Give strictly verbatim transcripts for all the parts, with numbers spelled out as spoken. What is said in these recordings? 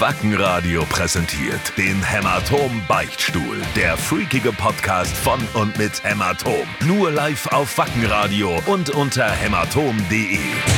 Wackenradio präsentiert den Hämatom-Beichtstuhl. Der freakige Podcast von und mit Hämatom. Nur live auf Wackenradio und unter hämatom punkt de.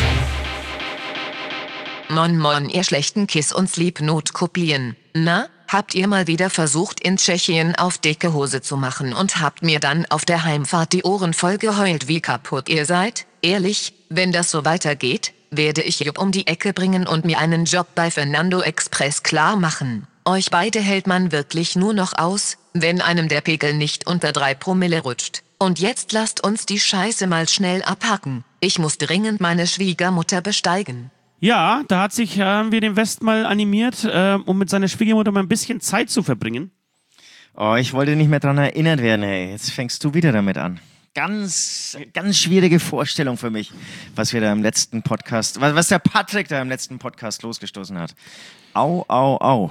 Mon mon, ihr schlechten Kiss- und Sleep-Note-Kopien. Na, habt ihr mal wieder versucht, in Tschechien auf dicke Hose zu machen und habt mir dann auf der Heimfahrt die Ohren voll geheult, wie kaputt ihr seid? Ehrlich, wenn das so weitergeht, werde ich Jupp um die Ecke bringen und mir einen Job bei Fernando Express klar machen. Euch beide hält man wirklich nur noch aus, wenn einem der Pegel nicht unter drei Promille rutscht. Und jetzt lasst uns die Scheiße mal schnell abhacken. Ich muss dringend meine Schwiegermutter besteigen. Ja, da hat sich äh, wir den West mal animiert, äh, um mit seiner Schwiegermutter mal ein bisschen Zeit zu verbringen. Oh, ich wollte nicht mehr dran erinnert werden, ey. Jetzt fängst du wieder damit an. Ganz, ganz schwierige Vorstellung für mich, was wir da im letzten Podcast, was, was der Patrick da im letzten Podcast losgestoßen hat. Au, au, au.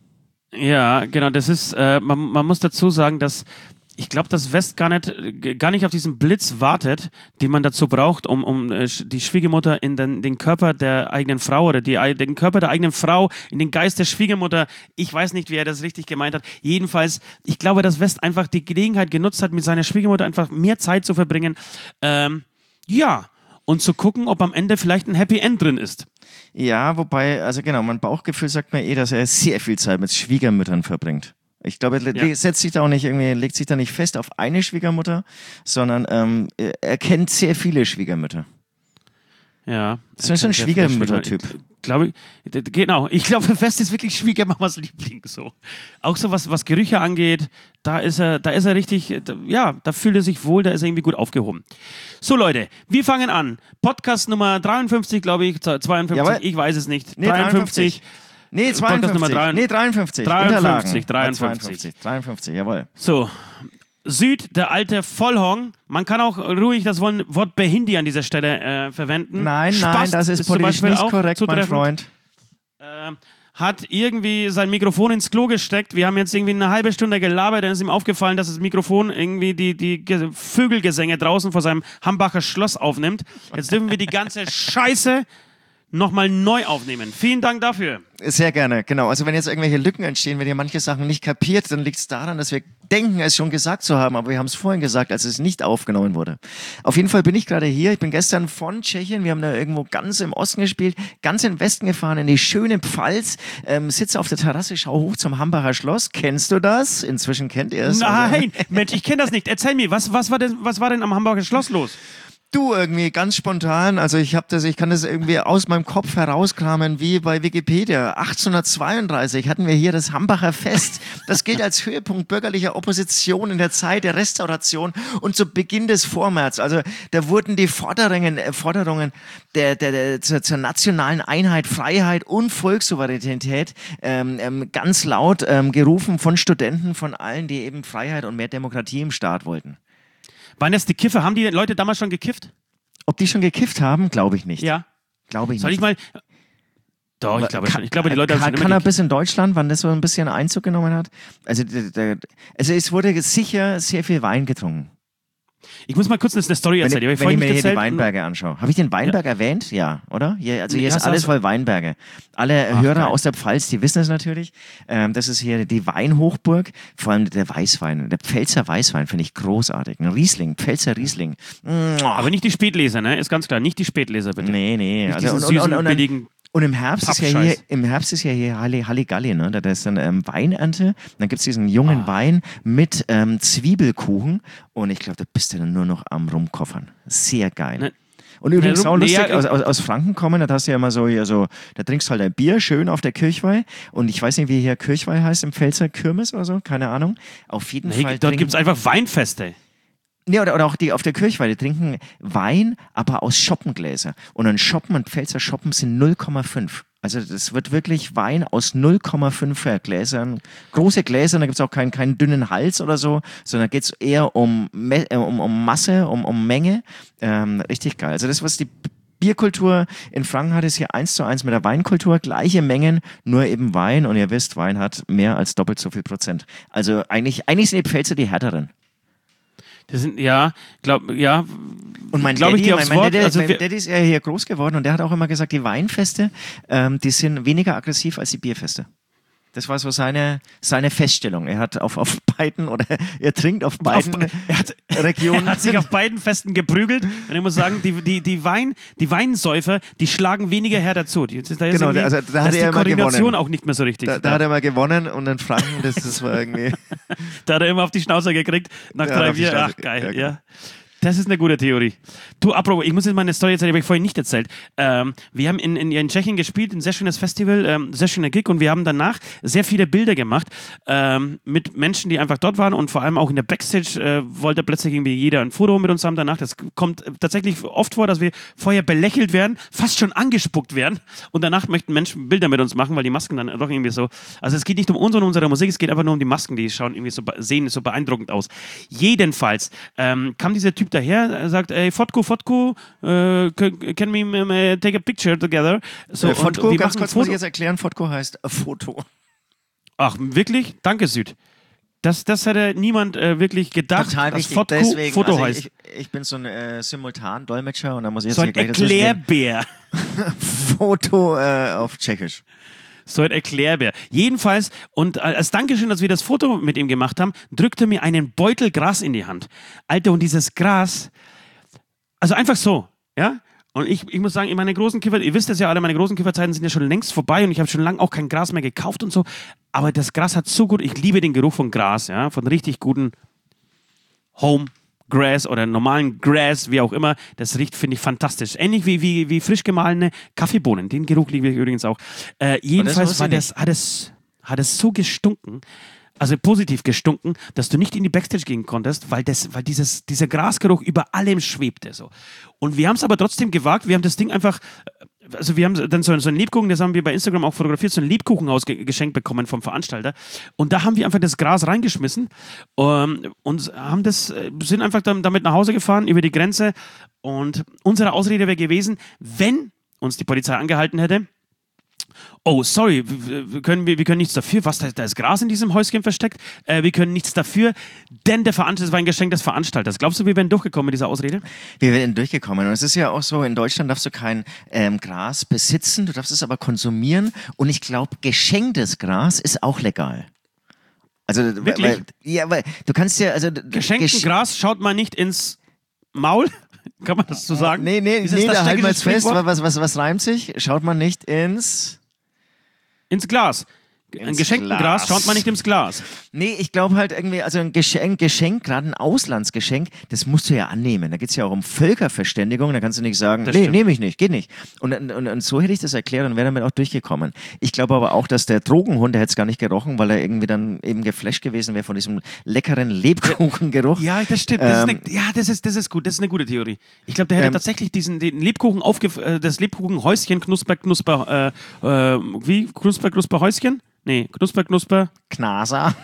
Ja, genau, das ist, äh, man, man muss dazu sagen, dass ich glaube, dass West gar nicht, gar nicht auf diesen Blitz wartet, den man dazu braucht, um, um äh, die Schwiegermutter in den, den Körper der eigenen Frau oder die, den Körper der eigenen Frau, in den Geist der Schwiegermutter. Ich weiß nicht, wie er das richtig gemeint hat. Jedenfalls, ich glaube, dass West einfach die Gelegenheit genutzt hat, mit seiner Schwiegermutter einfach mehr Zeit zu verbringen. Ähm, ja, und zu gucken, ob am Ende vielleicht ein Happy End drin ist. Ja, wobei, also genau, mein Bauchgefühl sagt mir eh, dass er sehr viel Zeit mit Schwiegermüttern verbringt. Ich glaube, er ja. setzt sich da auch nicht irgendwie, legt sich da nicht fest auf eine Schwiegermutter, sondern ähm, er kennt sehr viele Schwiegermütter. Ja. Das ist so ein Schwiegermütter-Typ. Glaube ich, genau. Ich glaube, West ist wirklich Schwiegermamas Liebling, so. Auch so was, was Gerüche angeht, da ist er, da ist er richtig, ja, da fühlt er sich wohl, da ist er irgendwie gut aufgehoben. So, Leute, wir fangen an. Podcast Nummer dreiundfünfzig, glaube ich, zweiundfünfzig, Jawohl. Ich weiß es nicht. Nee, dreiundfünfzig. Nee, zweiundfünfzig. Nee, dreiundfünfzig. dreiundfünfzig, dreiundfünfzig. dreiundfünfzig, jawohl. So. Süd, der alte Vollhong. Man kann auch ruhig das Wort Behindi an dieser Stelle äh, verwenden. Nein, Spast nein, das ist, ist politisch nicht korrekt, mein Freund. Äh, hat irgendwie sein Mikrofon ins Klo gesteckt. Wir haben jetzt irgendwie eine halbe Stunde gelabert, dann ist ihm aufgefallen, dass das Mikrofon irgendwie die, die Vögelgesänge draußen vor seinem Hambacher Schloss aufnimmt. Jetzt dürfen wir die ganze Scheiße nochmal neu aufnehmen. Vielen Dank dafür. Sehr gerne, genau. Also wenn jetzt irgendwelche Lücken entstehen, wenn ihr manche Sachen nicht kapiert, dann liegt es daran, dass wir denken, es schon gesagt zu haben, aber wir haben es vorhin gesagt, als es nicht aufgenommen wurde. Auf jeden Fall bin ich gerade hier. Ich bin gestern von Tschechien, wir haben da irgendwo ganz im Osten gespielt, ganz in den Westen gefahren, in die schöne Pfalz, ähm, sitze auf der Terrasse, schau hoch zum Hambacher Schloss. Kennst du das? Inzwischen kennt ihr es. Nein, also. Mensch, ich kenne das nicht. Erzähl mir, was, was, war denn, was war denn am Hambacher Schloss los? Du, irgendwie ganz spontan, also ich habe das, ich kann das irgendwie aus meinem Kopf herauskramen, wie bei Wikipedia. achtzehnhundertzweiunddreißig hatten wir hier das Hambacher Fest. Das gilt als Höhepunkt bürgerlicher Opposition in der Zeit der Restauration und zu Beginn des Vormärz. Also da wurden die Forderungen, äh, Forderungen der, der, der, zur, zur nationalen Einheit, Freiheit und Volkssouveränität ähm, ähm, ganz laut ähm, gerufen von Studenten, von allen, die eben Freiheit und mehr Demokratie im Staat wollten. Waren das die Kiffer? Haben die Leute damals schon gekifft? Ob die schon gekifft haben, glaube ich nicht. Ja. Glaube ich Soll nicht. Soll ich mal... Doch, ich glaube schon. Ich glaube, die Leute kann, haben schon Kann er bis in Deutschland, wann das so ein bisschen Einzug genommen hat? Also, der, der, also es wurde sicher sehr viel Wein getrunken. Ich muss mal kurz eine Story erzählen. Wenn, wenn ich mir hier die Weinberge anschaue. Habe ich den Weinberg ja. erwähnt? Ja, oder? Hier, also hier ja, ist alles voll Weinberge. Alle Ach, Hörer geil. aus der Pfalz, die wissen es natürlich. Ähm, das ist hier die Weinhochburg. Vor allem der Weißwein. Der Pfälzer Weißwein finde ich großartig. Ein Riesling, Pfälzer Riesling. Aber nicht die Spätleser, ne? Ist ganz klar. Nicht die Spätleser, bitte. Nee, nee. Nicht also, süßen, und, und, und, billigen... Und im Herbst, ist ja hier, im Herbst ist ja hier Halli, Halligalli, ne? Da ist dann ähm, Weinernte. Dann gibt es diesen jungen ah. Wein mit ähm, Zwiebelkuchen. Und ich glaube, da bist du dann nur noch am Rumkoffern. Sehr geil. Ne. Und übrigens ne, auch lustig, nee, aus, aus, aus Franken kommen, da hast du ja immer so, hier so, da trinkst du halt ein Bier, schön auf der Kirchweih. Und ich weiß nicht, wie hier Kirchweih heißt, im Pfälzer Kirmes oder so, keine Ahnung. Auf jeden nee, Fall. Dort gibt es einfach Weinfeste. Nee, oder, oder auch die auf der Kirchweih, die trinken Wein, aber aus Schoppengläser. Und ein Schoppen, ein Pfälzer Schoppen sind null Komma fünf. Also das wird wirklich Wein aus null Komma fünf Gläsern. Große Gläser, da gibt es auch keinen, keinen dünnen Hals oder so, sondern geht es eher um, um, um Masse, um, um Menge. Ähm, richtig geil. Also das, was die Bierkultur in Franken hat, ist hier eins zu eins mit der Weinkultur. Gleiche Mengen, nur eben Wein. Und ihr wisst, Wein hat mehr als doppelt so viel Prozent. Also eigentlich, eigentlich sind die Pfälzer die härteren. Das sind, ja, glaub, ja. Und mein Daddy, ich mein, mein, Daddy, also mein Daddy ist ja hier groß geworden und der hat auch immer gesagt, die Weinfeste, ähm, die sind weniger aggressiv als die Bierfeste. Das war so seine, seine Feststellung. Er hat auf, auf beiden oder er trinkt auf beiden auf, er hat, Regionen. Er hat sich auf beiden Festen geprügelt. Und ich muss sagen, die, die, die, Wein, die Weinsäufer, die schlagen weniger her dazu. Die, da genau, also da hat er immer gewonnen. Auch nicht mehr so richtig. Da, da hat er mal gewonnen und in Franken, das, das war irgendwie... Da hat er immer auf die Schnauze gekriegt, nach ja, drei, vier, ach geil, ja. Genau. ja. Das ist eine gute Theorie. Du, apropos, ich muss jetzt mal eine Story erzählen, die habe ich vorhin nicht erzählt. Ähm, wir haben in, in, in Tschechien gespielt, ein sehr schönes Festival, ähm, sehr schöner Gig und wir haben danach sehr viele Bilder gemacht ähm, mit Menschen, die einfach dort waren und vor allem auch in der Backstage äh, wollte plötzlich irgendwie jeder ein Foto mit uns haben danach. Das kommt tatsächlich oft vor, dass wir vorher belächelt werden, fast schon angespuckt werden und danach möchten Menschen Bilder mit uns machen, weil die Masken dann doch irgendwie so, also es geht nicht um uns und unsere Musik, es geht einfach nur um die Masken, die schauen irgendwie so, sehen so beeindruckend aus. Jedenfalls ähm, kam dieser Typ daher, er sagt, ey, Fotko, Fotko, uh, can we uh, take a picture together? So, äh, Fotko, und ganz kurz muss ich jetzt erklären, Fotko heißt Foto. Ach, wirklich? Danke, Süd. Das, das hätte niemand äh, wirklich gedacht, Total dass wichtig, Fotko deswegen, Foto also heißt. Ich, ich bin so ein äh, Simultan-Dolmetscher und da muss ich jetzt so ein hier gleich Erklärbär. Foto äh, auf Tschechisch. So ein Erklärbär. Jedenfalls, und als Dankeschön, dass wir das Foto mit ihm gemacht haben, drückte er mir einen Beutel Gras in die Hand. Alter, und dieses Gras, also einfach so, ja? Und ich, ich muss sagen, in meine großen Kiffer, ihr wisst es ja alle, meine großen Kifferzeiten sind ja schon längst vorbei und ich habe schon lange auch kein Gras mehr gekauft und so. Aber das Gras hat so gut, ich liebe den Geruch von Gras, ja, von richtig guten Home Grass oder normalen Grass, wie auch immer, das riecht, finde ich, fantastisch. Ähnlich wie, wie, wie frisch gemahlene Kaffeebohnen. Den Geruch liebe ich übrigens auch. Äh, jedenfalls war das, hat, es, hat es so gestunken, also positiv gestunken, dass du nicht in die Backstage gehen konntest, weil, das, weil dieses, dieser Grasgeruch über allem schwebte. So. Und wir haben es aber trotzdem gewagt, wir haben das Ding einfach... Also wir haben dann so, so einen Lebkuchen, das haben wir bei Instagram auch fotografiert, so ein Lebkuchenhaus ge- geschenkt bekommen vom Veranstalter. Und da haben wir einfach das Gras reingeschmissen ähm, und haben das, sind einfach dann, damit nach Hause gefahren, über die Grenze. Und unsere Ausrede wäre gewesen, wenn uns die Polizei angehalten hätte, oh, sorry, wir können, wir, wir können nichts dafür. Was, da, da ist Gras in diesem Häuschen versteckt. Äh, wir können nichts dafür, denn der Veranstalter, das war ein Geschenk des Veranstalters. Glaubst du, wir wären durchgekommen mit dieser Ausrede? Wir wären durchgekommen. Und es ist ja auch so, in Deutschland darfst du kein ähm, Gras besitzen, du darfst es aber konsumieren. Und ich glaube, geschenktes Gras ist auch legal. Also, wirklich? Weil, ja, weil du kannst ja, also... Geschenkten gesch- Gras schaut man nicht ins Maul? Kann man das so sagen? Nee, nee, Ist nee, das da halten wir jetzt fest, Sprichwort? was, was, was reimt sich? Schaut man nicht ins... Ins Glas. Ein Ins geschenkten Glas. Gras schaut man nicht ins Glas. Nee, ich glaube halt irgendwie, also ein Geschenk, Geschenk, gerade ein Auslandsgeschenk, das musst du ja annehmen. Da geht es ja auch um Völkerverständigung, da kannst du nicht sagen, Das nee, stimmt. nehme ich nicht, geht nicht. Und, und, und so hätte ich das erklärt und wäre damit auch durchgekommen. Ich glaube aber auch, dass der Drogenhund, der hätte es gar nicht gerochen, weil er irgendwie dann eben geflasht gewesen wäre von diesem leckeren Lebkuchengeruch. Ja, das stimmt. Das Ähm, ist eine, ja, das ist, das ist gut. Das ist eine gute Theorie. Ich glaube, der hätte Ähm, tatsächlich diesen den Lebkuchen aufgef äh, das Lebkuchenhäuschen, Knusper, Knusper, äh, äh, wie? Knusper, Knusper, Häuschen? Nee, Knusper, Knusper, Knaser.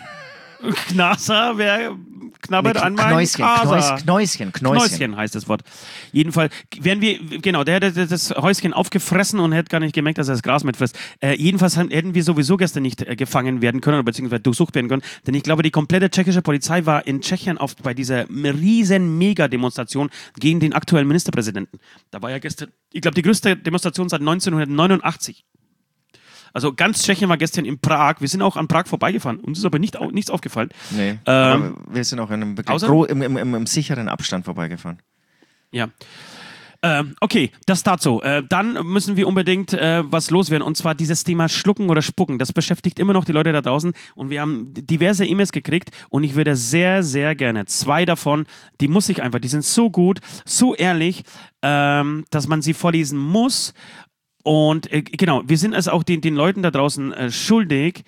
Knaser, wer knabbert Nee, an meinem Knäuschen, Kaser? Knäus, Knäuschen, Knäuschen. Knäuschen heißt das Wort. Jedenfalls, wären wir, genau, der hätte das Häuschen aufgefressen und hätte gar nicht gemerkt, dass er das Gras mitfrisst. Äh, jedenfalls hätten wir sowieso gestern nicht äh, gefangen werden können, beziehungsweise durchsucht werden können, denn ich glaube, die komplette tschechische Polizei war in Tschechien auf, bei dieser riesen Mega-Demonstration gegen den aktuellen Ministerpräsidenten. Da war ja gestern, ich glaube, die größte Demonstration seit neunzehnhundertneunundachtzig. Also ganz Tschechien war gestern in Prag. Wir sind auch an Prag vorbeigefahren. Uns ist aber nicht, au- nichts aufgefallen. Nee, Ähm, aber wir sind auch in einem wirklich außer- gro- im, im, im, im sicheren Abstand vorbeigefahren. Ja. Ähm, okay, das dazu. Äh, dann müssen wir unbedingt äh, was loswerden. Und zwar dieses Thema Schlucken oder Spucken. Das beschäftigt immer noch die Leute da draußen. Und wir haben diverse E-Mails gekriegt. Und ich würde sehr, sehr gerne zwei davon, die muss ich einfach, die sind so gut, so ehrlich, ähm, dass man sie vorlesen muss. Und äh, genau, wir sind es auch den, den Leuten da draußen äh, schuldig,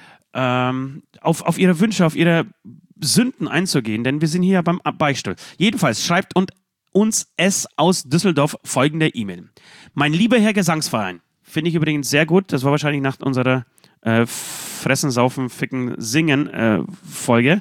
ähm, auf, auf ihre Wünsche, auf ihre Sünden einzugehen, denn wir sind hier beim Beichtstuhl. Jedenfalls schreibt und uns es aus Düsseldorf folgende E-Mail. Mein lieber Herr Gesangsverein, finde ich übrigens sehr gut, das war wahrscheinlich nach unserer äh, Fressen, Saufen, Ficken, Singen äh, Folge.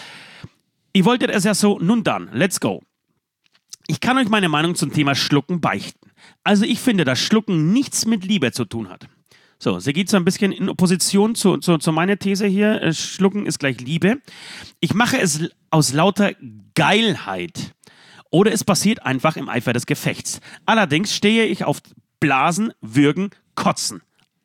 Ihr wolltet es ja so, nun dann, let's go. Ich kann euch meine Meinung zum Thema Schlucken beichten. Also ich finde, dass Schlucken nichts mit Liebe zu tun hat. So, sie geht so ein bisschen in Opposition zu, zu, zu meiner These hier. Äh, Schlucken ist gleich Liebe. Ich mache es l- aus lauter Geilheit. Oder es passiert einfach im Eifer des Gefechts. Allerdings stehe ich auf Blasen, Würgen, Kotzen.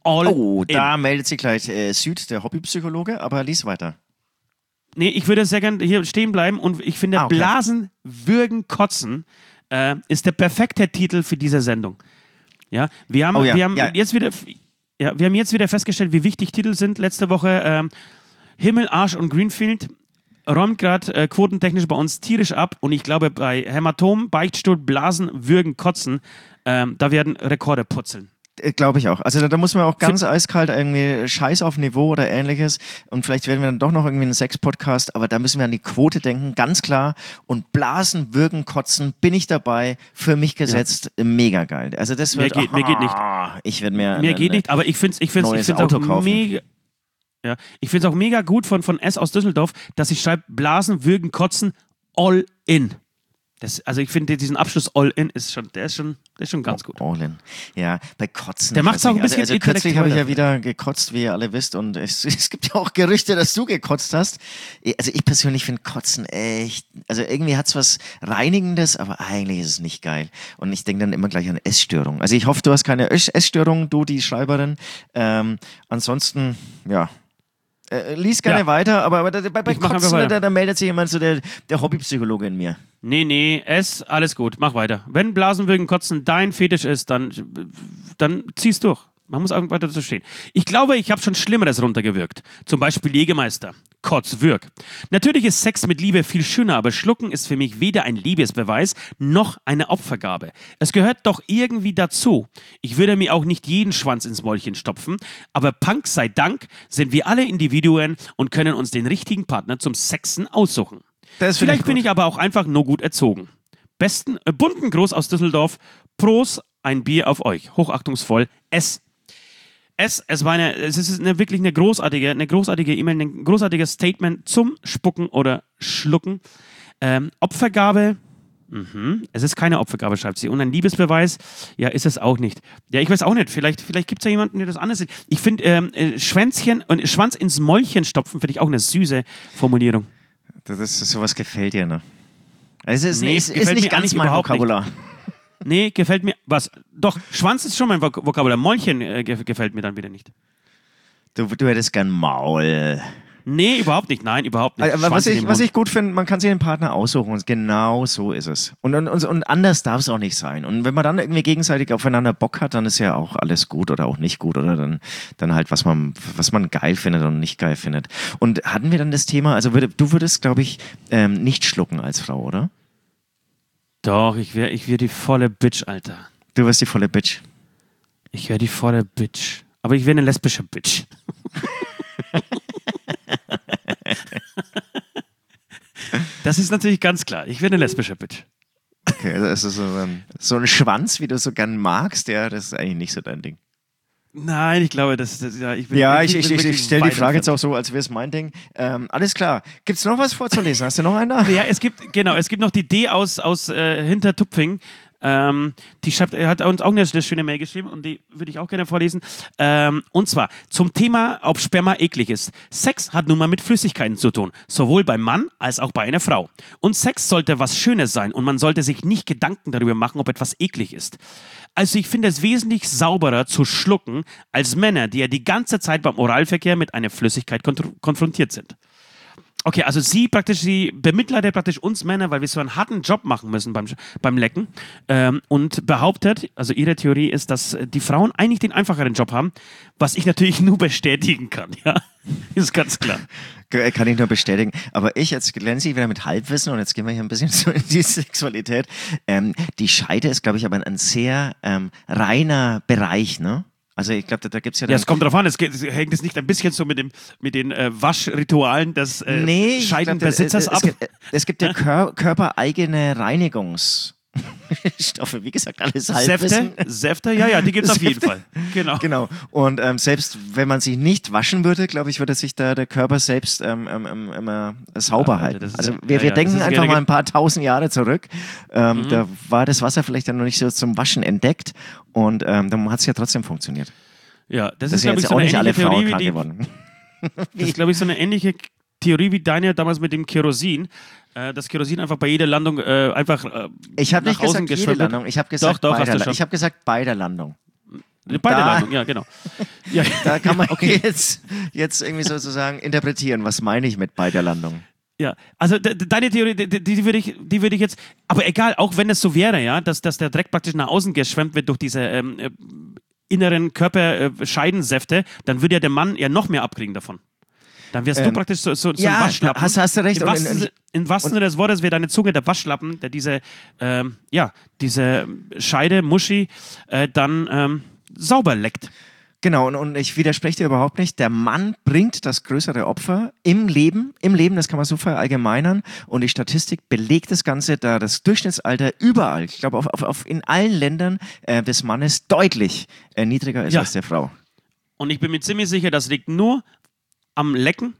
all Oh, in. da meldet sich gleich äh, Süd, der Hobbypsychologe, aber lies weiter. Nee, ich würde sehr gerne hier stehen bleiben und ich finde, Ah, okay. Blasen, Würgen, Kotzen äh, ist der perfekte Titel für diese Sendung. Ja, wir haben, Oh ja, wir haben ja. jetzt wieder, ja, wir haben jetzt wieder festgestellt, wie wichtig Titel sind. Letzte Woche ähm, Himmel, Arsch und Greenfield räumt gerade äh, quotentechnisch bei uns tierisch ab und ich glaube, bei Hämatom, Beichtstuhl, Blasen, Würgen, Kotzen, ähm, da werden Rekorde putzeln. Glaube ich auch. Also da, da muss man auch ganz eiskalt irgendwie Scheiß auf Niveau oder ähnliches und vielleicht werden wir dann doch noch irgendwie einen Sex-Podcast, aber da müssen wir an die Quote denken, ganz klar. Und Blasen, Würgen, Kotzen, bin ich dabei, für mich gesetzt, ja. Mega geil. Also das wird... Mir geht, oh, mir geht nicht. Ich werde mir... Mir eine, geht nicht, aber ich finde es ich find's, ich neues find's Auto auch kaufen. mega... Ja, ich finde es auch mega gut von, von S aus Düsseldorf, dass ich schreibe, Blasen, Würgen, Kotzen, all in. Das, also ich finde, diesen Abschluss all in ist schon, der ist schon, der ist schon ganz gut. All in. Ja, bei Kotzen. Der ich macht's weiß auch ein nicht. bisschen Also, also kürzlich habe ich ja intellektueller. wieder gekotzt, wie ihr alle wisst. Und es, es gibt ja auch Gerüchte, dass du gekotzt hast. Also ich persönlich finde Kotzen echt, also irgendwie hat es was Reinigendes, aber eigentlich ist es nicht geil. Und ich denke dann immer gleich an Essstörungen. Also ich hoffe, du hast keine Ess- Essstörung, du, die Schreiberin. Ähm, ansonsten, ja. Äh, lies gerne Ja. weiter, aber, aber da, bei, bei Ich mach einfach Kotzen, weiter. da, da meldet sich jemand so der, der Hobbypsychologe in mir. Nee, nee, S, alles gut, mach weiter. Wenn Blasen, Würgen, Kotzen dein Fetisch ist, dann, dann zieh's durch. Man muss einfach weiter dazu stehen. Ich glaube, ich habe schon Schlimmeres runtergewirkt. Zum Beispiel Jägermeister. Kotzwirk. Natürlich ist Sex mit Liebe viel schöner, aber Schlucken ist für mich weder ein Liebesbeweis noch eine Opfergabe. Es gehört doch irgendwie dazu. Ich würde mir auch nicht jeden Schwanz ins Mäulchen stopfen, aber Punk sei Dank sind wir alle Individuen und können uns den richtigen Partner zum Sexen aussuchen. Das finde Vielleicht bin ich aber auch einfach nur gut erzogen. Besten, äh, bunten Gruß aus Düsseldorf. Prost, ein Bier auf euch. Hochachtungsvoll. S. Es, es war eine, es ist eine, wirklich eine großartige, eine großartige E-Mail, ein großartiges Statement zum Spucken oder Schlucken. Ähm, Opfergabe, mhm. Es ist keine Opfergabe, schreibt sie. Und ein Liebesbeweis, ja, ist es auch nicht. Ja, ich weiß auch nicht. Vielleicht, vielleicht gibt es ja jemanden, der das anders sieht. Ich finde, ähm, äh, Schwänzchen und Schwanz ins Mäulchen stopfen, finde ich auch eine süße Formulierung. Das ist, sowas gefällt dir, ne? Also es ist, Nee, ist, ist gefällt nicht mir ganz eigentlich mein überhaupt nicht. Vokabular. Nee, gefällt mir. Was? Doch, Schwanz ist schon mein Vok- Vokabular. Mäulchen äh, ge- gefällt mir dann wieder nicht. Du, du hättest gern Maul. Nee, überhaupt nicht. Nein, überhaupt nicht. Aber was Schwanz in ich, den was Mund. ich gut finde, man kann sich den Partner aussuchen und genau so ist es. Und, und, und, und anders darf es auch nicht sein. Und wenn man dann irgendwie gegenseitig aufeinander Bock hat, dann ist ja auch alles gut oder auch nicht gut oder dann, dann halt, was man, was man geil findet und nicht geil findet. Und hatten wir dann das Thema, also würde, du würdest, glaube ich, ähm, nicht schlucken als Frau, oder? Doch, ich wäre ich wär die volle Bitch, Alter. Du wirst die volle Bitch. Ich wäre die volle Bitch. Aber ich wäre eine lesbische Bitch. Das ist natürlich ganz klar. Ich wäre eine lesbische Bitch. Okay, also es ist so ein, so ein Schwanz, wie du so gern magst, ja, das ist eigentlich nicht so dein Ding. Nein, ich glaube, das ist. Ja, ich, bin, Ja, ich, bin ich, ich, wirklich ich stelle die weit Frage jetzt entfernt. auch so, als wäre es mein Ding. Ähm, alles klar. Gibt es noch was vorzulesen? Hast du noch einen da? Ja, es gibt, genau, es gibt noch die D aus, aus äh, Hintertupfing. Ähm, die schreibt, er hat uns auch eine, eine schöne Mail geschrieben und die würde ich auch gerne vorlesen. Ähm, und zwar zum Thema, ob Sperma eklig ist. Sex hat nun mal mit Flüssigkeiten zu tun, sowohl beim Mann als auch bei einer Frau. Und Sex sollte was Schönes sein und man sollte sich nicht Gedanken darüber machen, ob etwas eklig ist. Also ich finde es wesentlich sauberer zu schlucken als Männer, die ja die ganze Zeit beim Oralverkehr mit einer Flüssigkeit kon- konfrontiert sind. Okay, also sie praktisch, sie bemitleidet praktisch uns Männer, weil wir so einen harten Job machen müssen beim, beim Lecken ähm, und behauptet, also ihre Theorie ist, dass die Frauen eigentlich den einfacheren Job haben, was ich natürlich nur bestätigen kann, ja, ist ganz klar. Kann ich nur bestätigen. Aber ich, jetzt glänze ich wieder mit Halbwissen und jetzt gehen wir hier ein bisschen so in die Sexualität. Ähm, die Scheide ist, glaube ich, aber ein sehr ähm, reiner Bereich, ne? Also ich glaube, da, da gibt es ja dann... Ja, es kommt drauf an, es, geht, es hängt es nicht ein bisschen so mit, dem, mit den äh, Waschritualen des äh, nee, ich Scheidenbesitzers glaub, ab? es, es, gibt, es gibt ja Kör, körpereigene Reinigungsstoffe, wie gesagt, alles Halbwissen. Säfte? Säfte? Ja, ja, die gibt es auf jeden Säfte? Fall. Genau. Genau. Und ähm, selbst wenn man sich nicht waschen würde, glaube ich, würde sich da der Körper selbst ähm, ähm, ähm, immer sauber Ja, Alter, halten. das ist Also ja- wir, ja, wir ja, denken das ist einfach gerne mal ge- ein paar tausend Jahre zurück. Ähm, Mhm. Da war das Wasser vielleicht dann noch nicht so zum Waschen entdeckt und ähm, dann hat es ja trotzdem funktioniert. Ja, das, Das ist, sind glaube jetzt ich, so auch eine nicht alle ähnliche Frauen Theorie, wie krank die, geworden. das ist, glaube ich, so eine ähnliche Theorie wie deine damals mit dem Kerosin. Äh, das Kerosin einfach bei jeder Landung äh, einfach äh, Ich habe nach nicht gesagt außen jede geschwemmt. Landung, ich habe gesagt, Doch, doch, bei hast der du La- schon. ich habe gesagt bei der Landung. Bei da, der Landung, ja, genau. Ja, Da kann man okay. jetzt, jetzt irgendwie sozusagen interpretieren, was meine ich mit bei der Landung. Ja, also de, de, deine Theorie, die, die würde ich, die würde ich jetzt, aber egal, auch wenn es so wäre, ja, dass, dass der Dreck praktisch nach außen geschwemmt wird durch diese ähm, äh, inneren Körperscheidensäfte, dann würde ja der Mann ja noch mehr abkriegen davon. Dann wärst Ähm, du praktisch so, so, so ja, ein Waschlappen. hast- hast du recht. Im Und- wahrsten, und- im wahrsten Sinne des Wortes wäre deine Zunge der Waschlappen, der diese, ähm, ja, diese Scheide, Muschi, äh, dann ähm, sauber leckt. Genau, und, und ich widerspreche dir überhaupt nicht. Der Mann bringt das größere Opfer im Leben. Im Leben, das kann man so verallgemeinern. Und die Statistik belegt das Ganze, da das Durchschnittsalter überall, ich glaube auf, auf, auf in allen Ländern äh, des Mannes deutlich äh, niedriger ist Ja. als der Frau. Und ich bin mir ziemlich sicher, das liegt nur am Lecken.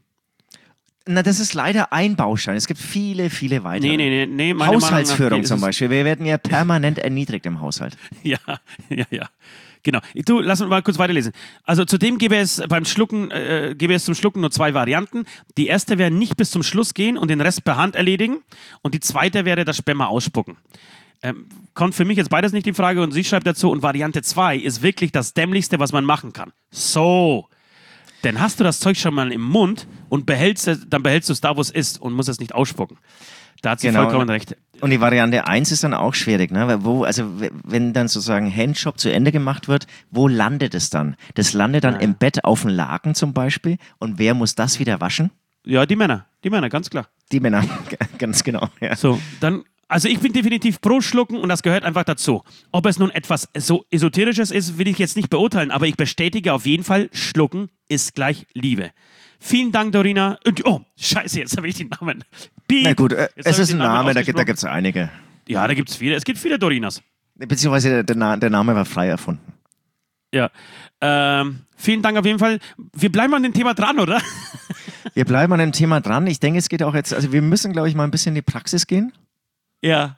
Na, das ist leider ein Baustein. Es gibt viele, viele weitere. Nee, nee, nee, nee. meine Haushaltsführung Meinung nach, zum ist es- Beispiel. Wir werden ja permanent erniedrigt im Haushalt. Ja, ja, ja. Genau. Du, lass uns mal kurz weiterlesen. Also zudem gäbe es beim Schlucken, äh, gäbe es zum Schlucken nur zwei Varianten. Die erste wäre nicht bis zum Schluss gehen und den Rest per Hand erledigen. Und die zweite wäre das Sperma ausspucken. Ähm, kommt für mich jetzt beides nicht in Frage und sie schreibt dazu, und Variante zwei ist wirklich das Dämlichste, was man machen kann. So. Denn hast du das Zeug schon mal im Mund und behältst es, dann behältst du es da, wo es ist und musst es nicht ausspucken. Da hat sie Genau. vollkommen recht. Und die Variante eins ist dann auch schwierig, ne? Weil wo, also w- wenn dann sozusagen Handjob zu Ende gemacht wird, wo landet es dann? Das landet dann Ja. im Bett auf dem Laken zum Beispiel. Und wer muss das wieder waschen? Ja, die Männer. Die Männer, ganz klar. Die Männer, ganz genau. Ja. So, dann, also ich bin definitiv pro Schlucken und das gehört einfach dazu. Ob es nun etwas so Esoterisches ist, will ich jetzt nicht beurteilen, aber ich bestätige auf jeden Fall, Schlucken ist gleich Liebe. Vielen Dank, Dorina. Und, oh, scheiße, jetzt habe ich den Namen. Piep. Na gut, äh, Jetzt es habe ich ist den ein Name, da gibt ausgesprochen. es einige. Ja, da gibt es viele. Es gibt viele Dorinas. Beziehungsweise der, der, Na- der Name war frei erfunden. Ja. Ähm, vielen Dank auf jeden Fall. Wir bleiben an dem Thema dran, oder? Wir bleiben an dem Thema dran. Ich denke, es geht auch jetzt, also wir müssen, glaube ich, mal ein bisschen in die Praxis gehen. Ja.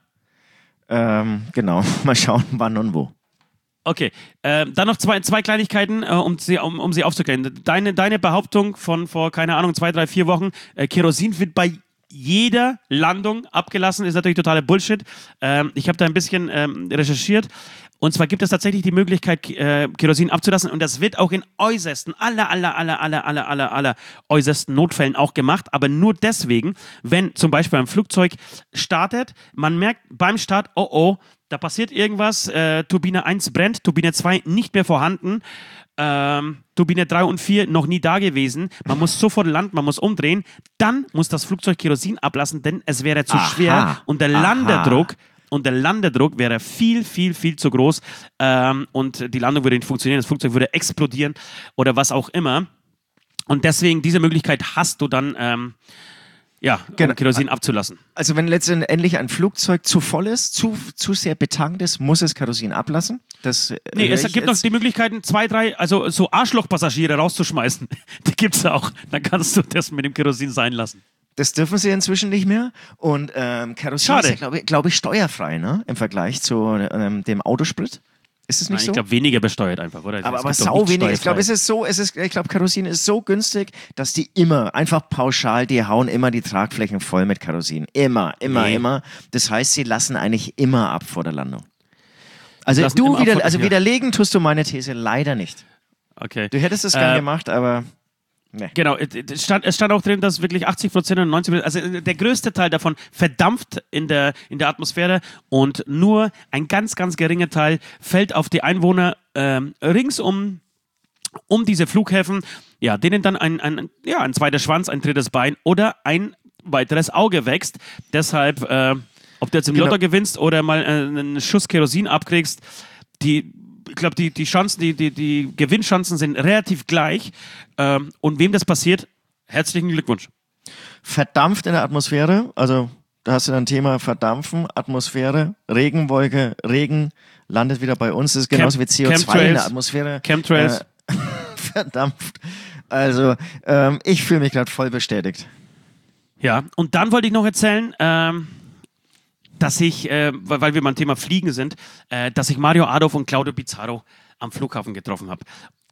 Ähm, genau, mal schauen, wann und wo. Okay, ähm, dann noch zwei, zwei Kleinigkeiten, äh, um, sie, um, um sie aufzuklären. Deine, deine Behauptung von vor, keine Ahnung, zwei, drei, vier Wochen, äh, Kerosin wird bei jeder Landung abgelassen, ist natürlich totaler Bullshit. Ähm, ich habe da ein bisschen ähm, recherchiert. Und zwar gibt es tatsächlich die Möglichkeit, äh, Kerosin abzulassen. Und das wird auch in äußersten, aller, aller, aller, aller, aller, aller, aller äußersten Notfällen auch gemacht. Aber nur deswegen, wenn zum Beispiel ein Flugzeug startet, man merkt beim Start, oh oh, da passiert irgendwas, äh, Turbine eins brennt, Turbine zwei nicht mehr vorhanden, ähm, Turbine drei und vier noch nie da gewesen, man muss sofort landen, man muss umdrehen, dann muss das Flugzeug Kerosin ablassen, denn es wäre zu Aha. schwer und der Aha. Landedruck und der Landedruck wäre viel, viel, viel zu groß ähm, und die Landung würde nicht funktionieren, das Flugzeug würde explodieren oder was auch immer. Und deswegen, diese Möglichkeit hast du dann, ähm, ja, Genau. um Kerosin abzulassen. Also wenn letztendlich ein Flugzeug zu voll ist, zu, zu sehr betankt ist, muss es Kerosin ablassen. Das, äh, Nee, es höre ich gibt noch jetzt. die Möglichkeiten, zwei, drei, also so Arschlochpassagiere rauszuschmeißen. Die gibt es auch. Dann kannst du das mit dem Kerosin sein lassen. Das dürfen sie inzwischen nicht mehr. Und ähm, Kerosin Schade. ist ja, glaube ich, glaub ich, steuerfrei, ne? Im Vergleich zu ähm, dem Autosprit. Ist es nicht Nein, so? ich glaube, weniger besteuert einfach, oder? aber Es aber gibt doch sau nicht wenig. Ich glaube, steuerfrei. es ist so, es ist, ich glaube, Kerosin ist so günstig, dass die immer, einfach pauschal, die hauen immer die Tragflächen voll mit Kerosin. Immer, immer, Nee. immer. Das heißt, sie lassen eigentlich immer ab vor der Landung. Also Lassen du immer ab wieder, vor- also ja. widerlegen tust du meine These leider nicht. Okay. Du hättest es gern Äh, gemacht, aber nee. Genau, es stand, es stand auch drin, dass wirklich achtzig Prozent und neunzig Prozent, also der größte Teil davon verdampft in der, in der Atmosphäre und nur ein ganz, ganz geringer Teil fällt auf die Einwohner ähm, rings um, um diese Flughäfen, ja, denen dann ein, ein, ja, ein zweiter Schwanz, ein drittes Bein oder ein weiteres Auge wächst. Deshalb, äh, ob du jetzt im Genau. Lotto gewinnst oder mal äh, einen Schuss Kerosin abkriegst, die ich glaube, die, die Chancen, die, die, die Gewinnchancen sind relativ gleich. Ähm, und wem das passiert, herzlichen Glückwunsch. Verdampft in der Atmosphäre, also da hast du dann Thema Verdampfen, Atmosphäre, Regenwolke, Regen landet wieder bei uns. Das ist genauso Camp- wie C O zwei in Chemtrails. der Atmosphäre. Chemtrails. Äh, verdampft. Also, ähm, ich fühle mich gerade voll bestätigt. Ja, und dann wollte ich noch erzählen, ähm, dass ich, äh, weil weil wir beim Thema Fliegen sind, äh, dass ich Mario Adolf und Claudio Pizarro am Flughafen getroffen habe.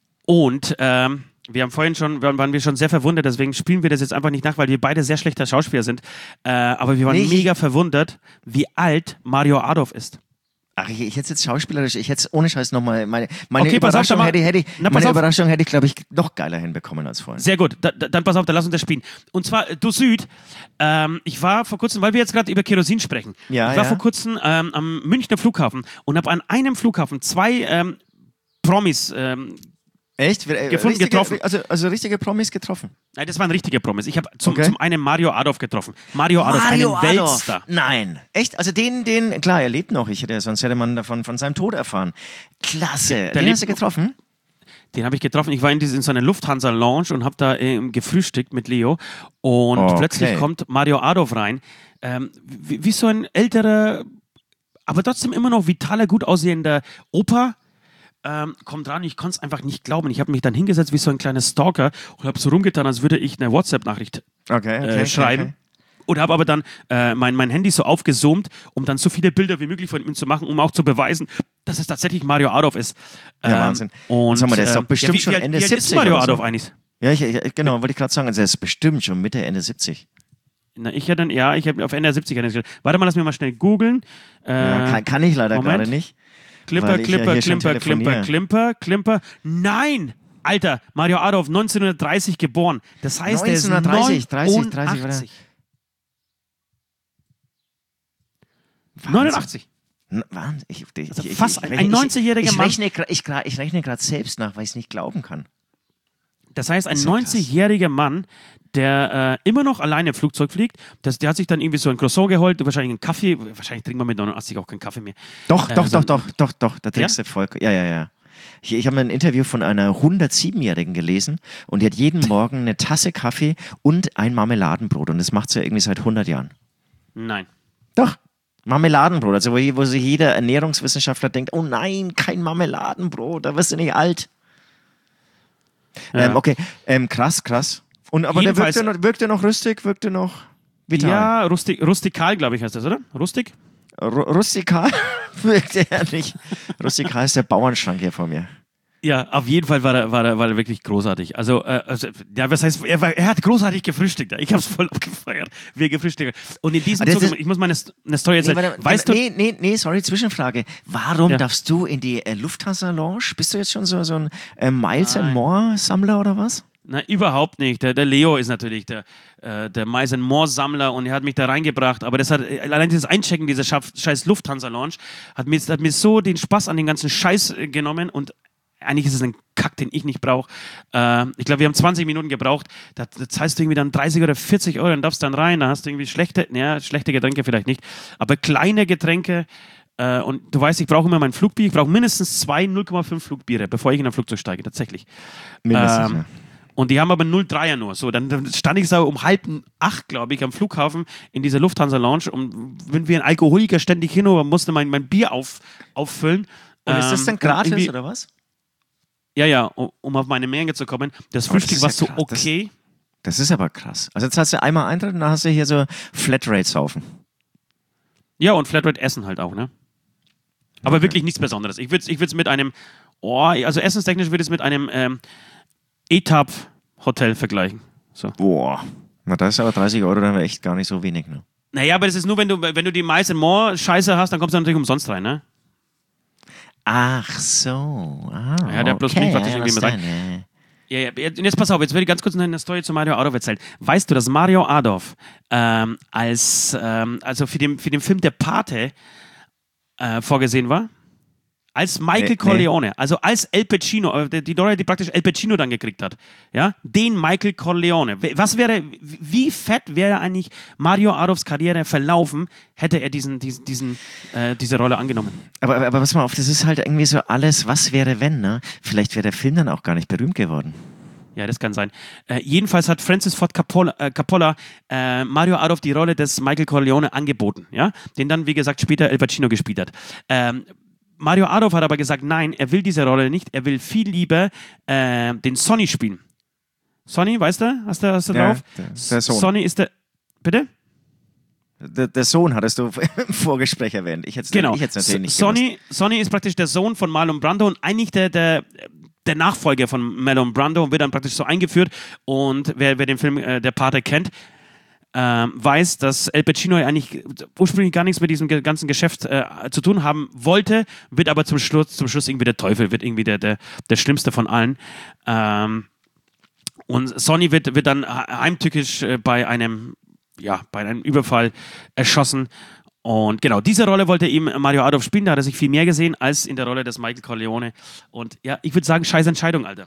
Und ähm, wir haben vorhin schon, waren waren wir schon sehr verwundert, deswegen spielen wir das jetzt einfach nicht nach, weil wir beide sehr schlechte Schauspieler sind. Äh, aber wir waren Nicht. mega verwundert, wie alt Mario Adolf ist. Ach, ich, ich hätte jetzt schauspielerisch, ich hätte ohne Scheiß nochmal, meine, meine Okay, pass auf, Überraschung, dann hätte, hätte, Na, pass meine auf. Überraschung hätte ich, glaube ich, noch geiler hinbekommen als vorhin. Sehr gut, da, da, dann pass auf, dann lass uns das spielen. Und zwar, äh, du Süd, ähm, ich war vor kurzem, weil wir jetzt gerade über Kerosin sprechen, Ja, ich war ja. vor kurzem ähm, am Münchner Flughafen und habe an einem Flughafen zwei ähm, Promis, ähm, Echt? Äh, Gefunden, richtige, getroffen. Also, also richtige Promis getroffen. nein, das waren richtige Promis. Ich habe zum, Okay. zum einen Mario Adolf getroffen. Mario Adolf, Mario einen Adolf. Weltstar. Nein. Echt? Also den, den, klar, er lebt noch. Ich hätte, sonst hätte man davon von seinem Tod erfahren. Klasse. Der Den lebt hast du noch. getroffen? Den habe ich getroffen. Ich war in, diese, in so einer Lufthansa-Lounge und habe da ähm, gefrühstückt mit Leo. Und Okay. plötzlich kommt Mario Adolf rein. Ähm, wie, wie so ein älterer, aber trotzdem immer noch vitaler, gut aussehender Opa. Ähm, kommt ran, ich konnte es einfach nicht glauben. Ich habe mich dann hingesetzt wie so ein kleiner Stalker und habe so rumgetan, als würde ich eine WhatsApp-Nachricht Okay, okay. äh, schreiben. Okay. Und habe aber dann äh, mein, mein Handy so aufgezoomt, um dann so viele Bilder wie möglich von ihm zu machen, um auch zu beweisen, dass es tatsächlich Mario Adolf ist. Ja, Wahnsinn. Und, Sag mal, der ist doch ähm, bestimmt ja, wie, schon wie, alt- Ende wie alt ist siebzig Mario oder so. Adolf eigentlich? Ja, ich, ich, genau, wollte ich gerade sagen. Also er ist bestimmt schon Mitte, Ende siebzig. Na, ich hätte, ja, ich habe auf Ende siebzig gestellt. Warte mal, lass mich mal schnell googeln. Äh, Ja, kann, kann ich leider Moment. gerade nicht. Klimper, weil ich ja Klimper, hier schon Klimper, Klimper, telefoniere. Klimper, Klimper. Nein! Alter, Mario Adolf, neunzehnhundertdreißig geboren. Das heißt, der ist neunzehnhundertdreißig, dreißig, dreißig, neunundachtzig. Wahnsinn. neunundachtzig. N- Wahnsinn. Ich, ich, Also ich, fast ich, ein- ich, ein ich- neunzigjähriger ich Mann. Rechne, gra- ich, gra- ich rechne gerade selbst nach, weil ich es nicht glauben kann. Das heißt, ein Das ist ja krass. neunzigjähriger Mann, der äh, immer noch alleine im Flugzeug fliegt, das, der hat sich dann irgendwie so ein Croissant geholt, wahrscheinlich einen Kaffee, wahrscheinlich trinkt man mit neunundachtzig auch keinen Kaffee mehr. Doch, Äh, doch, so doch, ein- doch, doch, doch, da trinkst du voll. Ja, ja, ja. Ich, ich habe ein Interview von einer hundertsiebenjährigen gelesen und die hat jeden Morgen eine Tasse Kaffee und ein Marmeladenbrot und das macht sie irgendwie seit hundert Jahren. Nein. Doch. Marmeladenbrot, also wo, wo sich jeder Ernährungswissenschaftler denkt, oh nein, kein Marmeladenbrot, da wirst du nicht alt. Ja. Ähm, okay, ähm, krass, krass. Und, aber der Jedenfalls- wirkte noch, wirkte noch rüstig, wirkte noch vital. Ja, rustik, rustikal, glaube ich, heißt das, oder? Rustik? Ru- rustikal wirkte er nicht. Rustikal ist der Bauernschrank hier vor mir. Ja, auf jeden Fall war er, war er, war er wirklich großartig. Also, äh, also ja, was heißt, er, war, er hat großartig gefrühstückt. Ich habe es voll abgefeiert, wie er gefrühstückt hat. Und in diesem Aber das Zuge, ist- ich muss meine St- eine Story erzählen. Nee, warte, weißt du, nee, nee, nee, sorry, Zwischenfrage. Warum Ja. darfst du in die äh, Lufthansa-Lounge? Bist du jetzt schon so, so ein äh, Miles and Nein. More-Sammler oder was? na, überhaupt nicht. Der, der Leo ist natürlich der, äh, der Miles and More Sammler und er hat mich da reingebracht. Aber das hat, äh, allein dieses Einchecken dieser Schaff, scheiß Lufthansa-Lounge hat mir, hat mir so den Spaß an den ganzen Scheiß äh, genommen und eigentlich ist es ein Kack, den ich nicht brauche. Äh, ich glaube, wir haben zwanzig Minuten gebraucht. Da, da zahlst du irgendwie dann dreißig oder vierzig Euro und darfst dann rein. Da hast du irgendwie schlechte, naja, schlechte Getränke vielleicht nicht, aber kleine Getränke. Äh, und du weißt, ich brauche immer mein Flugbier. Ich brauche mindestens zwei null Komma fünf Flugbiere, bevor ich in ein Flugzeug steige, tatsächlich. Mindestens, Ähm, ja. Und die haben aber null Komma dreier nur. So, dann, dann stand ich so um halb acht, glaube ich, am Flughafen in dieser Lufthansa-Lounge und bin wie ein Alkoholiker ständig hin und musste mein, mein Bier auf, auffüllen. Und ist das Ähm, dann und gratis irgendwie- oder was? Ja, ja, um, um auf meine Menge zu kommen. Das Aber das Frühstück ist war ja so krass. Das- okay. Das ist aber krass. Also jetzt hast du einmal Eintritt und dann hast du hier so Flatrate-Saufen. Ja, und Flatrate essen halt auch, ne? Aber wirklich nichts Besonderes. Ich würde es ich würd's mit einem, oh, also essenstechnisch würde ich es mit einem ähm, E-Tab-Hotel vergleichen. So. Boah. Na, da ist aber dreißig Euro dann echt gar nicht so wenig, ne? Naja, aber das ist nur, wenn du, wenn du die Miles and More Scheiße hast, dann kommst du natürlich umsonst rein, ne? Ach so. Ah, Ja, der bloß okay, mich praktisch I irgendwie mit rein. understand, Ja, ja, jetzt jetzt pass auf, jetzt will ich ganz kurz noch eine Story zu Mario Adolf erzählen. Weißt du, dass Mario Adolf ähm, als, ähm, also für den, für den Film Der Pate äh, vorgesehen war? Als Michael Nee, nee. Corleone, also als El Pacino, äh, die die Rolle, die praktisch El Pacino dann gekriegt hat. Ja, den Michael Corleone. W- Was wäre, wie fett wäre eigentlich Mario Adolfs Karriere verlaufen, hätte er diesen, diesen, diesen äh, diese Rolle angenommen? Aber, aber, aber pass mal auf, das ist halt irgendwie so alles, was wäre wenn, ne? Vielleicht wäre der Film dann auch gar nicht berühmt geworden. Ja, das kann sein. Äh, jedenfalls hat Francis Ford Coppola, äh, Coppola äh, Mario Adolf die Rolle des Michael Corleone angeboten, ja? Den dann, wie gesagt, später El Pacino gespielt hat. Ähm, Mario Adolf hat aber gesagt, nein, er will diese Rolle nicht, er will viel lieber äh, den Sonny spielen. Sonny, weißt du? Hast du, hast du Ja, drauf? der- der Sohn. Sonny ist der. Bitte? Der, der Sohn hattest du im Vorgespräch erwähnt. Ich hätte Genau. ich hätte es natürlich nicht Sonny, Sonny ist praktisch der Sohn von Marlon Brando und eigentlich der, der, der Nachfolger von Marlon Brando und wird dann praktisch so eingeführt. Und wer, wer den Film äh, Der Pate kennt, ähm, weiß, dass Al Pacino ja eigentlich ursprünglich gar nichts mit diesem ganzen Geschäft äh, zu tun haben wollte, wird aber zum Schluss, zum Schluss irgendwie der Teufel, wird irgendwie der, der, der Schlimmste von allen. Ähm, und Sonny wird, wird dann heimtückisch äh, bei einem, ja, bei einem Überfall erschossen. Und genau, diese Rolle wollte ihm Mario Adolf spielen, da hat er sich viel mehr gesehen als in der Rolle des Michael Corleone. Und ja, ich würde sagen, scheiß Entscheidung, Alter.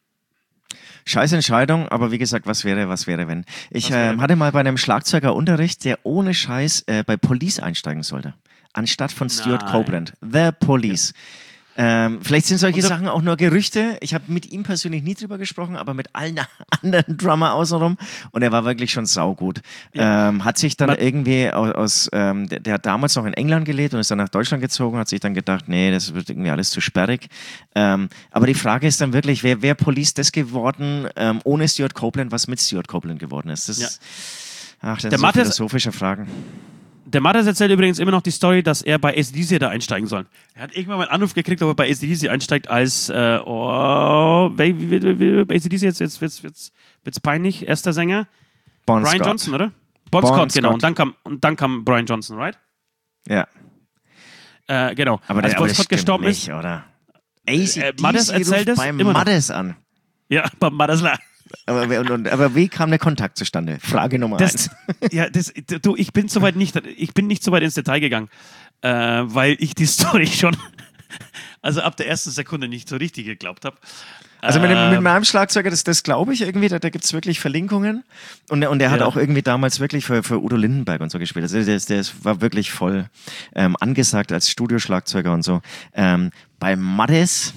Scheiß Entscheidung, aber wie gesagt, was wäre, was wäre, wenn. Ich äh, hatte mal bei einem Schlagzeuger Unterricht, der ohne Scheiß äh, bei Police einsteigen sollte, anstatt von Stuart Nein. Copeland. The Police. Ja. Ähm, vielleicht sind solche so, Sachen auch nur Gerüchte. Ich habe mit ihm persönlich nie drüber gesprochen, aber mit allen anderen Drummer außenrum. Und er war wirklich schon saugut. Ja. Ähm, hat sich dann aber irgendwie aus, aus ähm, der, der hat damals noch in England gelebt und ist dann nach Deutschland gezogen, hat sich dann gedacht, nee, das wird irgendwie alles zu sperrig. Ähm, aber die Frage ist dann wirklich, wer, wer Police das geworden, ähm, ohne Stuart Copeland, was mit Stuart Copeland geworden ist. Das ja. ist, ach, das der sind so philosophische Fragen. Der Mattes erzählt übrigens immer noch die Story, dass er bei A C D C da einsteigen soll. Er hat irgendwann mal einen Anruf gekriegt, ob er bei A C D C einsteigt als äh, oh, A C D C, jetzt, jetzt wird's, wird's, wird's peinlich, erster Sänger. Bon Brian Scott. Johnson, oder? Bon, Bon Scott, genau. Scott. Und dann, kam, und dann kam Brian Johnson, right? Ja. Äh, genau. Aber als der, Bon aber Scott das gestorben nicht, ist. Oder? A C D C Äh, Mattes erzählt es beim immer noch. Mattes an. Ja, beim Mattesler. Aber, und, und, aber wie kam der Kontakt zustande? Frage Nummer Das, eins. ja, das, du, ich bin soweit nicht, ich bin nicht so weit ins Detail gegangen, äh, weil ich die Story schon, also ab der ersten Sekunde nicht so richtig geglaubt habe. Also mit, dem, Ähm, mit meinem Schlagzeuger, das, das glaube ich irgendwie, da, da gibt es wirklich Verlinkungen. Und, und der hat Ja. auch irgendwie damals wirklich für, für Udo Lindenberg und so gespielt. Also der, der war wirklich voll ähm, angesagt als Studioschlagzeuger und so. Ähm, bei Mattes,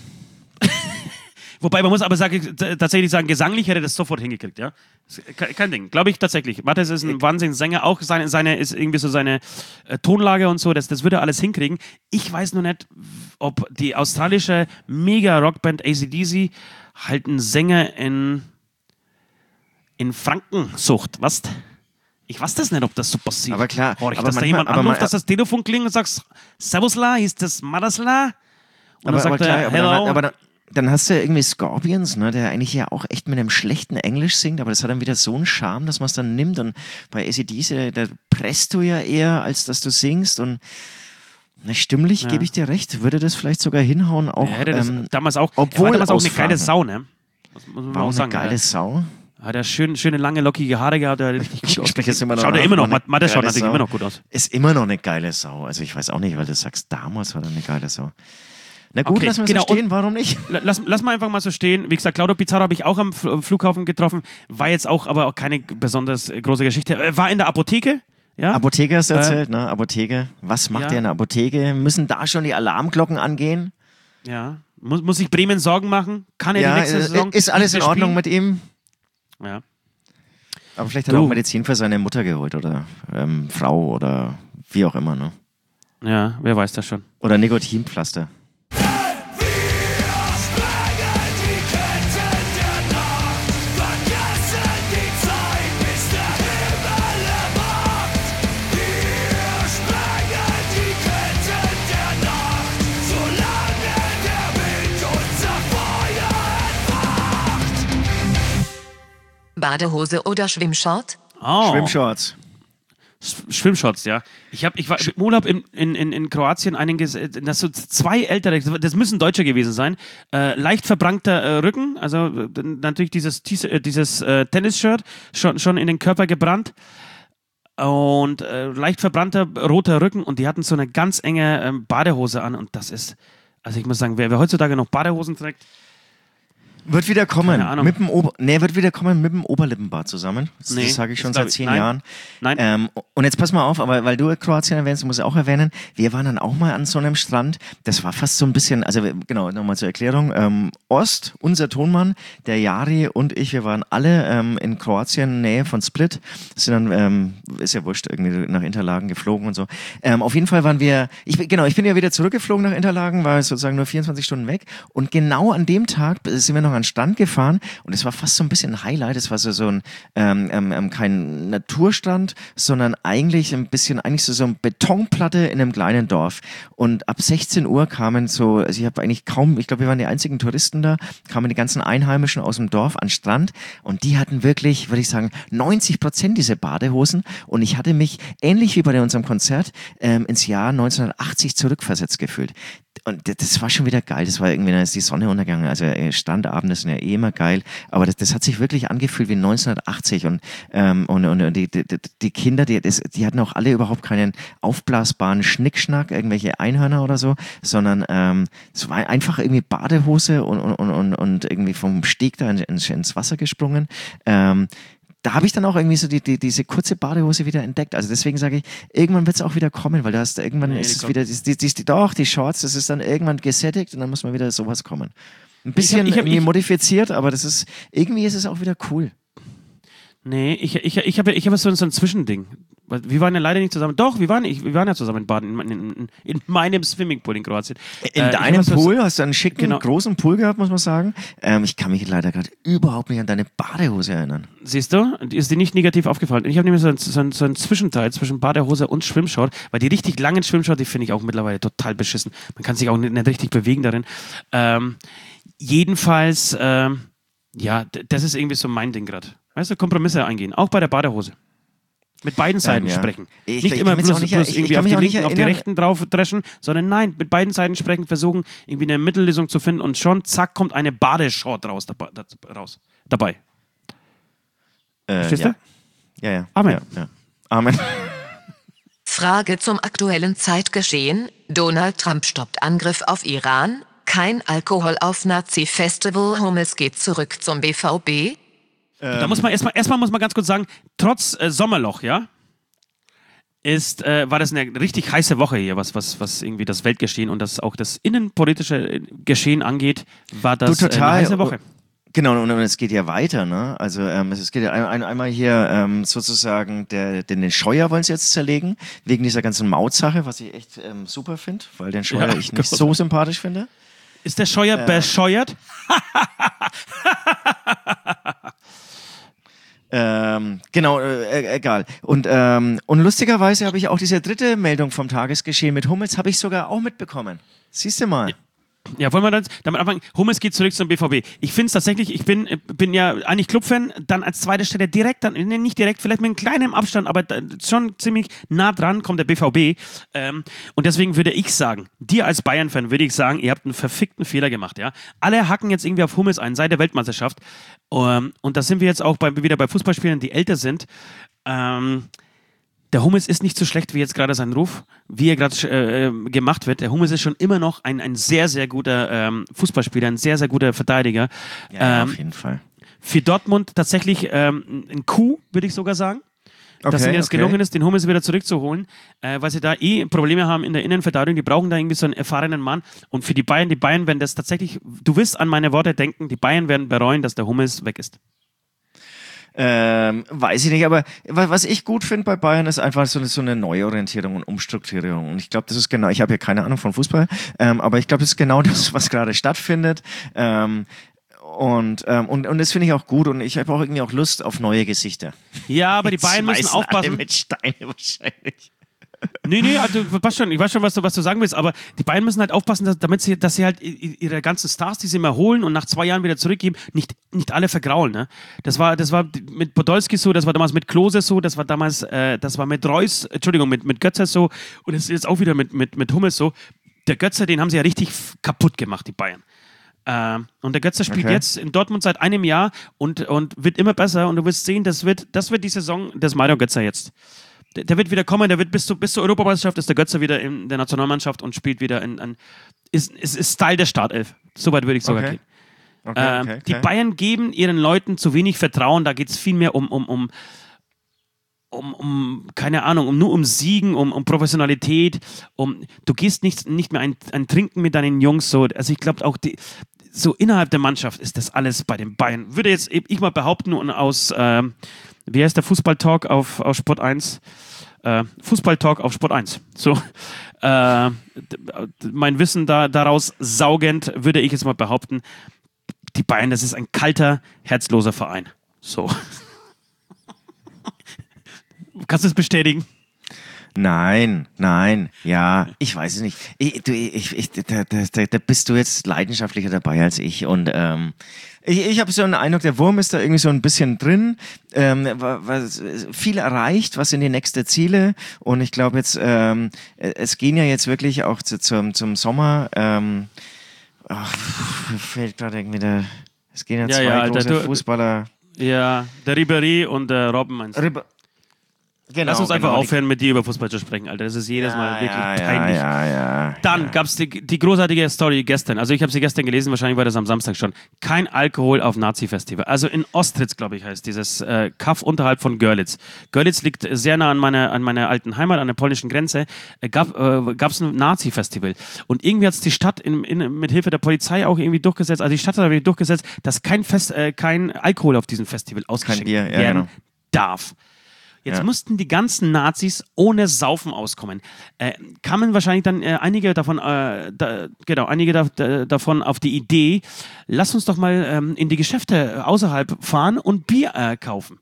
Wobei man muss aber sagen, t- tatsächlich sagen, gesanglich hätte er das sofort hingekriegt, ja. Ke- Kein Ding, glaube ich tatsächlich. Mattes ist ein Wahnsinnssänger, auch seine, seine ist irgendwie so seine äh, Tonlage und so, das, das würde er alles hinkriegen. Ich weiß nur nicht, ob die australische Mega-Rockband A C D C halt einen Sänger in, in Franken sucht, was? Ich weiß das nicht, ob das so passiert. Aber klar, Horch, aber dass da manchmal- jemand aber anruft, man- dass das Telefon klingelt und sagst, Servusla, ist das Mattesla? Und aber, dann aber sagt klar, er, aber, hello. dann, aber dann, dann hast du ja irgendwie Scorpions, ne, der eigentlich ja auch echt mit einem schlechten Englisch singt, aber das hat dann wieder so einen Charme, dass man es dann nimmt. Und bei A C D C, da presst du ja eher, als dass du singst. Und na, stimmlich Ja. gebe ich dir recht, würde das vielleicht sogar hinhauen, auch Er hätte das ähm, damals auch, obwohl er war damals auch eine ausfragen. geile Sau, ne? Das muss man war auch auch eine sagen. geile er, Sau. hat er schön, schöne, lange, lockige Haare gehabt, der hat richtig gut Ich aus. spreche jetzt immer noch Schaut er nach, immer noch, war eine Matte schaut geile natürlich Sau. immer noch gut aus. Ist immer noch eine geile Sau. Also ich weiß auch nicht, weil du sagst, damals war er eine geile Sau. Na gut, Okay, lass mal genau, so stehen, warum nicht? Lass, lass mal einfach mal so stehen. Wie gesagt, Claudio Pizarro habe ich auch am Fl- Flughafen getroffen. War jetzt auch aber auch keine besonders große Geschichte. Äh, War in der Apotheke. Ja? Apotheke hast du erzählt, ne? Apotheke. Was macht ja. ihr in der Apotheke? Müssen da schon die Alarmglocken angehen? ja. Muss, muss sich Bremen Sorgen machen? Kann er Ja, die nächste äh, Saison ist alles in nicht mehr Ordnung spielen? mit ihm? Ja. Aber vielleicht hat Du. er auch Medizin für seine Mutter geholt oder ähm, Frau oder wie auch immer, ne? ja, wer weiß das schon. Oder Nikotinpflaster. Badehose oder Schwimmshort? Oh. Schwimmshorts. Sch- Schwimmshorts, ja. Ich, hab, ich war im Urlaub in, in, in, in Kroatien, einen ges- äh, das so zwei ältere, das müssen Deutsche gewesen sein, äh, leicht verbrannter äh, Rücken, also äh, natürlich dieses, T- äh, dieses äh, Tennisshirt schon, schon in den Körper gebrannt und äh, leicht verbrannter roter Rücken und die hatten so eine ganz enge ähm, Badehose an und das ist, also ich muss sagen, wer, wer heutzutage noch Badehosen trägt, Wird wieder kommen. Keine Ahnung. Mit dem Ober nee, wird wieder kommen mit dem Oberlippenbart zusammen. Das, Nee, das sage ich schon das glaub seit ich- zehn nein. Jahren. Nein. Ähm, und jetzt pass mal auf, aber weil du Kroatien erwähnst, muss ich auch erwähnen, wir waren dann auch mal an so einem Strand. Das war fast so ein bisschen, also wir- genau, nochmal zur Erklärung. Ähm, Ost, unser Tonmann, der Jari und ich, wir waren alle ähm, in Kroatien, Nähe von Split. Sind dann, ähm, ist ja wurscht, irgendwie nach Interlaken geflogen und so. Ähm, auf jeden Fall waren wir, ich, bin- genau, ich bin ja wieder zurückgeflogen nach Interlaken, war sozusagen nur vierundzwanzig Stunden weg. Und genau an dem Tag sind wir noch an den Strand gefahren und es war fast so ein bisschen ein Highlight. Es war so, so ein, ähm, ähm, kein Naturstrand, sondern eigentlich ein bisschen, eigentlich so, so eine Betonplatte in einem kleinen Dorf. Und ab sechzehn Uhr kamen so, also ich habe eigentlich kaum, ich glaube, wir waren die einzigen Touristen da, kamen die ganzen Einheimischen aus dem Dorf an den Strand und die hatten wirklich, würde ich sagen, neunzig Prozent diese Badehosen und ich hatte mich, ähnlich wie bei unserem Konzert, ähm, ins Jahr neunzehnhundertachtzig zurückversetzt gefühlt. Und das war schon wieder geil. Das war irgendwie, dann ist die Sonne untergegangen. Also Strandabende sind ja eh immer geil. Aber das, das hat sich wirklich angefühlt wie neunzehnhundertachtzig. Und, ähm, und, und die, die, die Kinder, die, das, die hatten auch alle überhaupt keinen aufblasbaren Schnickschnack, irgendwelche Einhörner oder so, sondern ähm, es war einfach irgendwie Badehose und, und, und, und irgendwie vom Steg da ins, ins Wasser gesprungen. Ähm, Da habe ich dann auch irgendwie so die, die, diese kurze Badehose wieder entdeckt. Also deswegen sage ich, irgendwann wird es auch wieder kommen, weil du hast irgendwann nee, ist es wieder, die, die, die, doch, die Shorts, das ist dann irgendwann gesättigt und dann muss mal wieder sowas kommen. Ein bisschen ich hab, ich hab, irgendwie ich, modifiziert, aber das ist, irgendwie ist es auch wieder cool. Nee, ich, ich, ich habe ich hab so, so ein Zwischending. Wir waren ja leider nicht zusammen. Doch, wir waren, ich, wir waren ja zusammen in Baden, in, in, in meinem Swimmingpool in Kroatien. In äh, deinem Pool? Hast du einen schicken, genau. großen Pool gehabt, muss man sagen? Ähm, ich kann mich leider gerade überhaupt nicht an deine Badehose erinnern. Siehst du? Ist dir nicht negativ aufgefallen. Ich habe nämlich so ein, so, ein, so ein Zwischenteil zwischen Badehose und Schwimmshort, weil die richtig langen Schwimmshort, die finde ich auch mittlerweile total beschissen. Man kann sich auch nicht, nicht richtig bewegen darin. Ähm, jedenfalls, ähm, ja, d- das ist irgendwie so mein Ding gerade. Weißt du, Kompromisse eingehen, auch bei der Badehose. Mit beiden Seiten ähm, ja. sprechen. Ich, nicht ich, immer ich bloß, nicht, bloß ich, irgendwie ich auf die linken, auf die rechten drauf dreschen, sondern nein, mit beiden Seiten sprechen, versuchen, irgendwie eine Mittellösung zu finden und schon, zack, kommt eine Badeshort raus, dabei. Raus, dabei. Äh, Verstehst ja. du? Ja, ja. Amen. Ja, ja. Amen. Frage zum aktuellen Zeitgeschehen. Donald Trump stoppt Angriff auf Iran. Kein Alkohol auf Nazi-Festival. Hummels geht zurück zum B V B. Ähm. Da muss man erstmal, erstmal muss man ganz kurz sagen, trotz äh, Sommerloch, ja, ist, äh, war das eine richtig heiße Woche hier, was, was, was irgendwie das Weltgeschehen und das auch das innenpolitische Geschehen angeht, war das du, total. eine heiße Woche. Genau, und es geht ja weiter, ne? Also ähm, es geht ja ein, ein, einmal hier ähm, sozusagen, der, den, den Scheuer wollen sie jetzt zerlegen, wegen dieser ganzen Mautsache, was ich echt ähm, super finde, weil den Scheuer ja, ich nicht so sympathisch finde. Ist der Scheuer äh, bescheuert? Ähm, genau, äh, egal. Und, ähm, und lustigerweise habe ich auch diese dritte Meldung vom Tagesgeschehen mit Hummels, habe ich sogar auch mitbekommen. Siehst du mal. Ja. Ja, wollen wir dann damit anfangen? Hummels geht zurück zum B V B. Ich finde es tatsächlich, ich bin, bin ja eigentlich Clubfan, dann als zweite Stelle direkt, dann nicht direkt, vielleicht mit einem kleinen Abstand, aber schon ziemlich nah dran kommt der B V B. Ähm, und deswegen würde ich sagen, dir als Bayern-Fan würde ich sagen, ihr habt einen verfickten Fehler gemacht. Ja? Alle hacken jetzt irgendwie auf Hummels ein, seit der Weltmeisterschaft. Ähm, und da sind wir jetzt auch bei, wieder bei Fußballspielern, die älter sind. Ähm, Der Hummels ist nicht so schlecht wie jetzt gerade sein Ruf, wie er gerade äh, gemacht wird. Der Hummels ist schon immer noch ein, ein sehr, sehr guter ähm, Fußballspieler, ein sehr, sehr guter Verteidiger. Ja, ähm, auf jeden Fall. Für Dortmund tatsächlich ähm, ein Coup, würde ich sogar sagen. Okay, dass ihnen jetzt okay. gelungen ist, den Hummels wieder zurückzuholen, äh, weil sie da eh Probleme haben in der Innenverteidigung. Die brauchen da irgendwie so einen erfahrenen Mann. Und für die Bayern, die Bayern werden das tatsächlich, du wirst an meine Worte denken, die Bayern werden bereuen, dass der Hummels weg ist. Ähm, weiß ich nicht, aber was ich gut finde bei Bayern ist einfach so eine, so eine Neuorientierung und Umstrukturierung. Und ich glaube, das ist genau, ich habe ja keine Ahnung von Fußball, ähm, aber ich glaube, das ist genau das, was gerade stattfindet. Ähm, und, ähm, und, und das finde ich auch gut und ich habe auch irgendwie auch Lust auf neue Gesichter. Ja, aber die Bayern müssen aufpassen. Alle mit Steine wahrscheinlich. Nee, nee, also, passt schon. Ich weiß schon, was du, was du sagen willst, aber die Bayern müssen halt aufpassen, dass, damit sie, dass sie halt ihre ganzen Stars, die sie immer holen und nach zwei Jahren wieder zurückgeben, nicht, nicht alle vergraulen. Ne? Das war, das war mit Podolski so, das war damals mit Klose so, das war damals, äh, das war mit Reus, Entschuldigung, mit, mit Götze so und es ist jetzt auch wieder mit, mit, mit Hummels so. Der Götze, den haben sie ja richtig kaputt gemacht, die Bayern. Ähm, und der Götze spielt okay. jetzt in Dortmund seit einem Jahr und, und wird immer besser und du wirst sehen, das wird, das wird die Saison des Mario Götze jetzt. Der wird wieder kommen, der wird bis, zu, bis zur Europameisterschaft ist der Götze wieder in der Nationalmannschaft und spielt wieder in, in ist, ist, ist Style der Startelf. Soweit würde ich sogar okay. gehen. Okay, ähm, okay, okay. Die Bayern geben ihren Leuten zu wenig Vertrauen, da geht es viel mehr um, um, um, um, um, keine Ahnung, um, nur um Siegen, um, um Professionalität, um, du gehst nicht, nicht mehr ein, ein Trinken mit deinen Jungs, so, also ich glaube auch die, so innerhalb der Mannschaft ist das alles bei den Bayern, würde jetzt ich mal behaupten und aus, ähm, wie heißt der Fußballtalk auf, auf Sport eins? Äh, Fußballtalk auf Sport eins. So, äh, mein Wissen da, daraus saugend, würde ich jetzt mal behaupten, die Bayern, das ist ein kalter, herzloser Verein. So. Kannst du es bestätigen? Nein, nein, ja, ich weiß es nicht. Ich, du, ich, ich, da, da, da bist du jetzt leidenschaftlicher dabei als ich und ähm, ich, ich habe so einen Eindruck, der Wurm ist da irgendwie so ein bisschen drin, ähm, was, viel erreicht, was sind die nächsten Ziele und ich glaube jetzt, ähm, es gehen ja jetzt wirklich auch zu, zum, zum Sommer, ähm, ach, mir fällt gerade irgendwie der, es gehen ja, Ja, zwei ja, Alter, große du- Fußballer. Ja, der Ribéry und der Robben meinst du? Rib- Genau, Lass uns einfach genau, die- aufhören, mit dir über Fußball zu sprechen, Alter. Das ist jedes Ja, Mal wirklich ja, peinlich. Ja, ja, ja. Dann gab es die, die großartige Story gestern. Also ich habe sie gestern gelesen, wahrscheinlich war das am Samstag schon. Kein Alkohol auf Nazi-Festival. Also in Ostritz, glaube ich, heißt dieses äh, Kaff unterhalb von Görlitz. Görlitz liegt sehr nah an meiner, an meiner alten Heimat, an der polnischen Grenze. Äh, gab es äh, ein Nazi-Festival. Und irgendwie hat es die Stadt in, in, mit Hilfe der Polizei auch irgendwie durchgesetzt, also die Stadt hat irgendwie durchgesetzt, dass kein, Fest, äh, kein Alkohol auf diesem Festival ausgeschenkt Bier, ja, werden genau. darf. Jetzt Ja. mussten die ganzen Nazis ohne Saufen auskommen. Äh, kamen wahrscheinlich dann äh, einige davon, äh, da, genau, einige da, da, davon auf die Idee, lass uns doch mal ähm, in die Geschäfte außerhalb fahren und Bier äh, kaufen.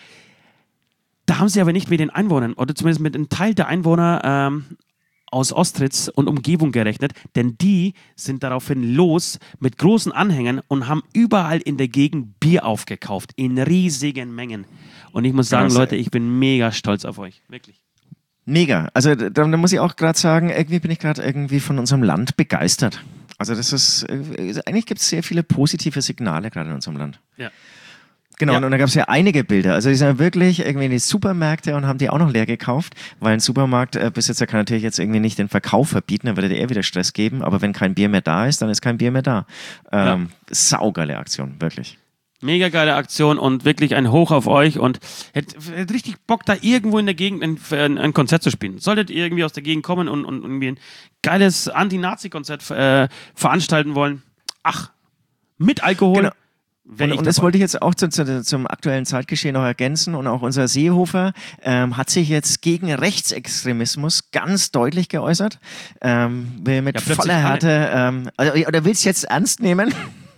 Da haben sie aber nicht mit den Einwohnern, oder zumindest mit einem Teil der Einwohner ähm, aus Ostritz und Umgebung gerechnet, denn die sind daraufhin los mit großen Anhängern und haben überall in der Gegend Bier aufgekauft, in riesigen Mengen. Und ich muss sagen, Krass, Leute, ey. ich bin mega stolz auf euch, wirklich. Mega. Also da, da muss ich auch gerade sagen, irgendwie bin ich gerade irgendwie von unserem Land begeistert. Also das ist, äh, eigentlich gibt es sehr viele positive Signale gerade in unserem Land. Ja. Genau, Ja. und, und da gab es ja einige Bilder. Also die sind ja wirklich irgendwie in die Supermärkte und haben die auch noch leer gekauft, weil ein Supermarktbesitzer kann natürlich jetzt irgendwie nicht den Verkauf verbieten, dann würde der eher wieder Stress geben, aber wenn kein Bier mehr da ist, dann ist kein Bier mehr da. Ähm, saugeile Aktion, wirklich. Mega geile Aktion und wirklich ein Hoch auf euch und hätte hätt richtig Bock, da irgendwo in der Gegend ein, ein, ein Konzert zu spielen. Solltet ihr irgendwie aus der Gegend kommen und, und irgendwie ein geiles Anti-Nazi-Konzert äh, veranstalten wollen, ach, mit Alkohol. Genau. Wenn Und, ich und das dabei. wollte ich jetzt auch zu, zu, zum aktuellen Zeitgeschehen noch ergänzen. Und auch unser Seehofer ähm, hat sich jetzt gegen Rechtsextremismus ganz deutlich geäußert. Ähm, will mit Ja, plötzlich voller Härte, ähm, also, oder will es jetzt ernst nehmen.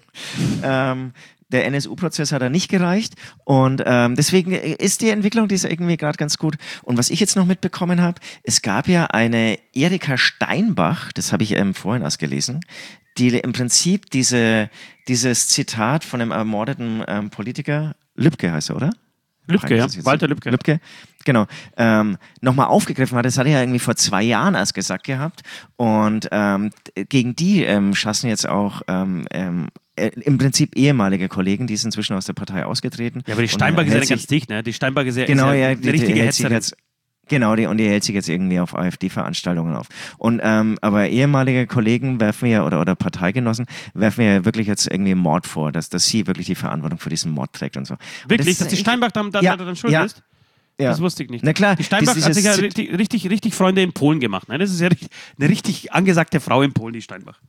ähm, der N S U-Prozess hat er nicht gereicht. Und ähm, deswegen ist die Entwicklung, die ist irgendwie gerade ganz gut. Und was ich jetzt noch mitbekommen habe, es gab ja eine Erika Steinbach, das habe ich ähm, vorhin erst gelesen, die im Prinzip diese, dieses Zitat von einem ermordeten ähm, Politiker, Lübcke heißt er, oder? Lübcke, ja. Ist das jetzt- Walter Lübcke. Lübcke, genau. Ähm, nochmal aufgegriffen hat, das hat er ja irgendwie vor zwei Jahren erst gesagt gehabt. Und ähm, gegen die ähm, schassen jetzt auch ähm, ähm, äh, im Prinzip ehemalige Kollegen, die sind inzwischen aus der Partei ausgetreten. Ja, aber die Und Steinbach ist ja hält nicht sich- ganz dicht, ne? Die Steinbach ist ja, Genau, ist ja ja, eine die, die richtige hält sich Hetzerin. jetzt, genau, die, und die hält sich jetzt irgendwie auf AfD-Veranstaltungen auf. Und, ähm, aber ehemalige Kollegen werfen ja, oder, oder Parteigenossen, werfen ja wirklich jetzt irgendwie Mord vor, dass, dass sie wirklich die Verantwortung für diesen Mord trägt und so. Und Wirklich, ist dass die echt- Steinbach dann, dann, Ja, dann schuld ja, ist? ja. Das wusste ich nicht. Na klar, Die Steinbach dieses- hat sich ja dieses- richtig, richtig, richtig Freunde in Polen gemacht. Ne? Das ist ja richtig, eine richtig angesagte Frau in Polen, die Steinbach.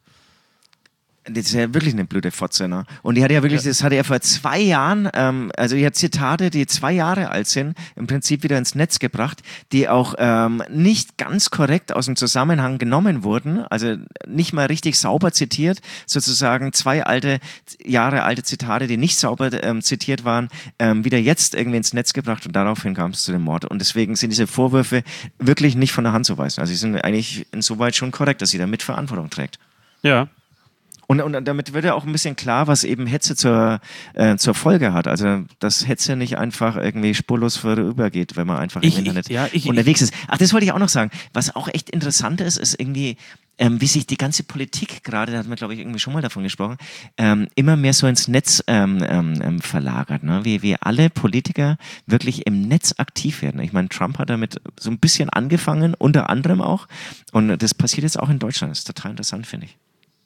Das ist ja wirklich eine blöde Fotze, ne? Und die hat ja wirklich, Ja. das hatte er vor zwei Jahren, ähm, also die hat Zitate, die zwei Jahre alt sind, im Prinzip wieder ins Netz gebracht, die auch ähm, nicht ganz korrekt aus dem Zusammenhang genommen wurden, also nicht mal richtig sauber zitiert, sozusagen zwei alte, Jahre alte Zitate, die nicht sauber ähm, zitiert waren, ähm, wieder jetzt irgendwie ins Netz gebracht und daraufhin kam es zu dem Mord. Und deswegen sind diese Vorwürfe wirklich nicht von der Hand zu weisen. Also sie sind eigentlich insoweit schon korrekt, dass sie da Mitverantwortung trägt. Ja. Und, und damit wird ja auch ein bisschen klar, was eben Hetze zur, äh, zur Folge hat. Also, dass Hetze nicht einfach irgendwie spurlos vorübergeht, wenn man einfach Ich- im Internet ich- ja, ich- unterwegs ist. Ach, das wollte ich auch noch sagen. Was auch echt interessant ist, ist irgendwie, ähm, wie sich die ganze Politik gerade, da hat man, glaube ich, irgendwie schon mal davon gesprochen, ähm, immer mehr so ins Netz ähm, ähm, ähm, verlagert. Ne? Wie, wie alle Politiker wirklich im Netz aktiv werden. Ich meine, Trump hat damit so ein bisschen angefangen, unter anderem auch. Und das passiert jetzt auch in Deutschland. Das ist total interessant, finde ich.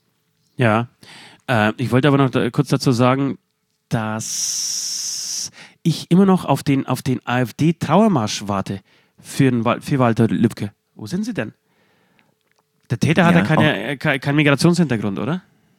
Ja, äh, ich wollte aber noch da, kurz dazu sagen, dass ich immer noch auf den, auf den AfD-Trauermarsch warte für, den, Wal- für Walter Lübcke. Wo sind sie denn? Der Täter hat ja, Ja, keine, äh, kein, keinen Migrationshintergrund, oder?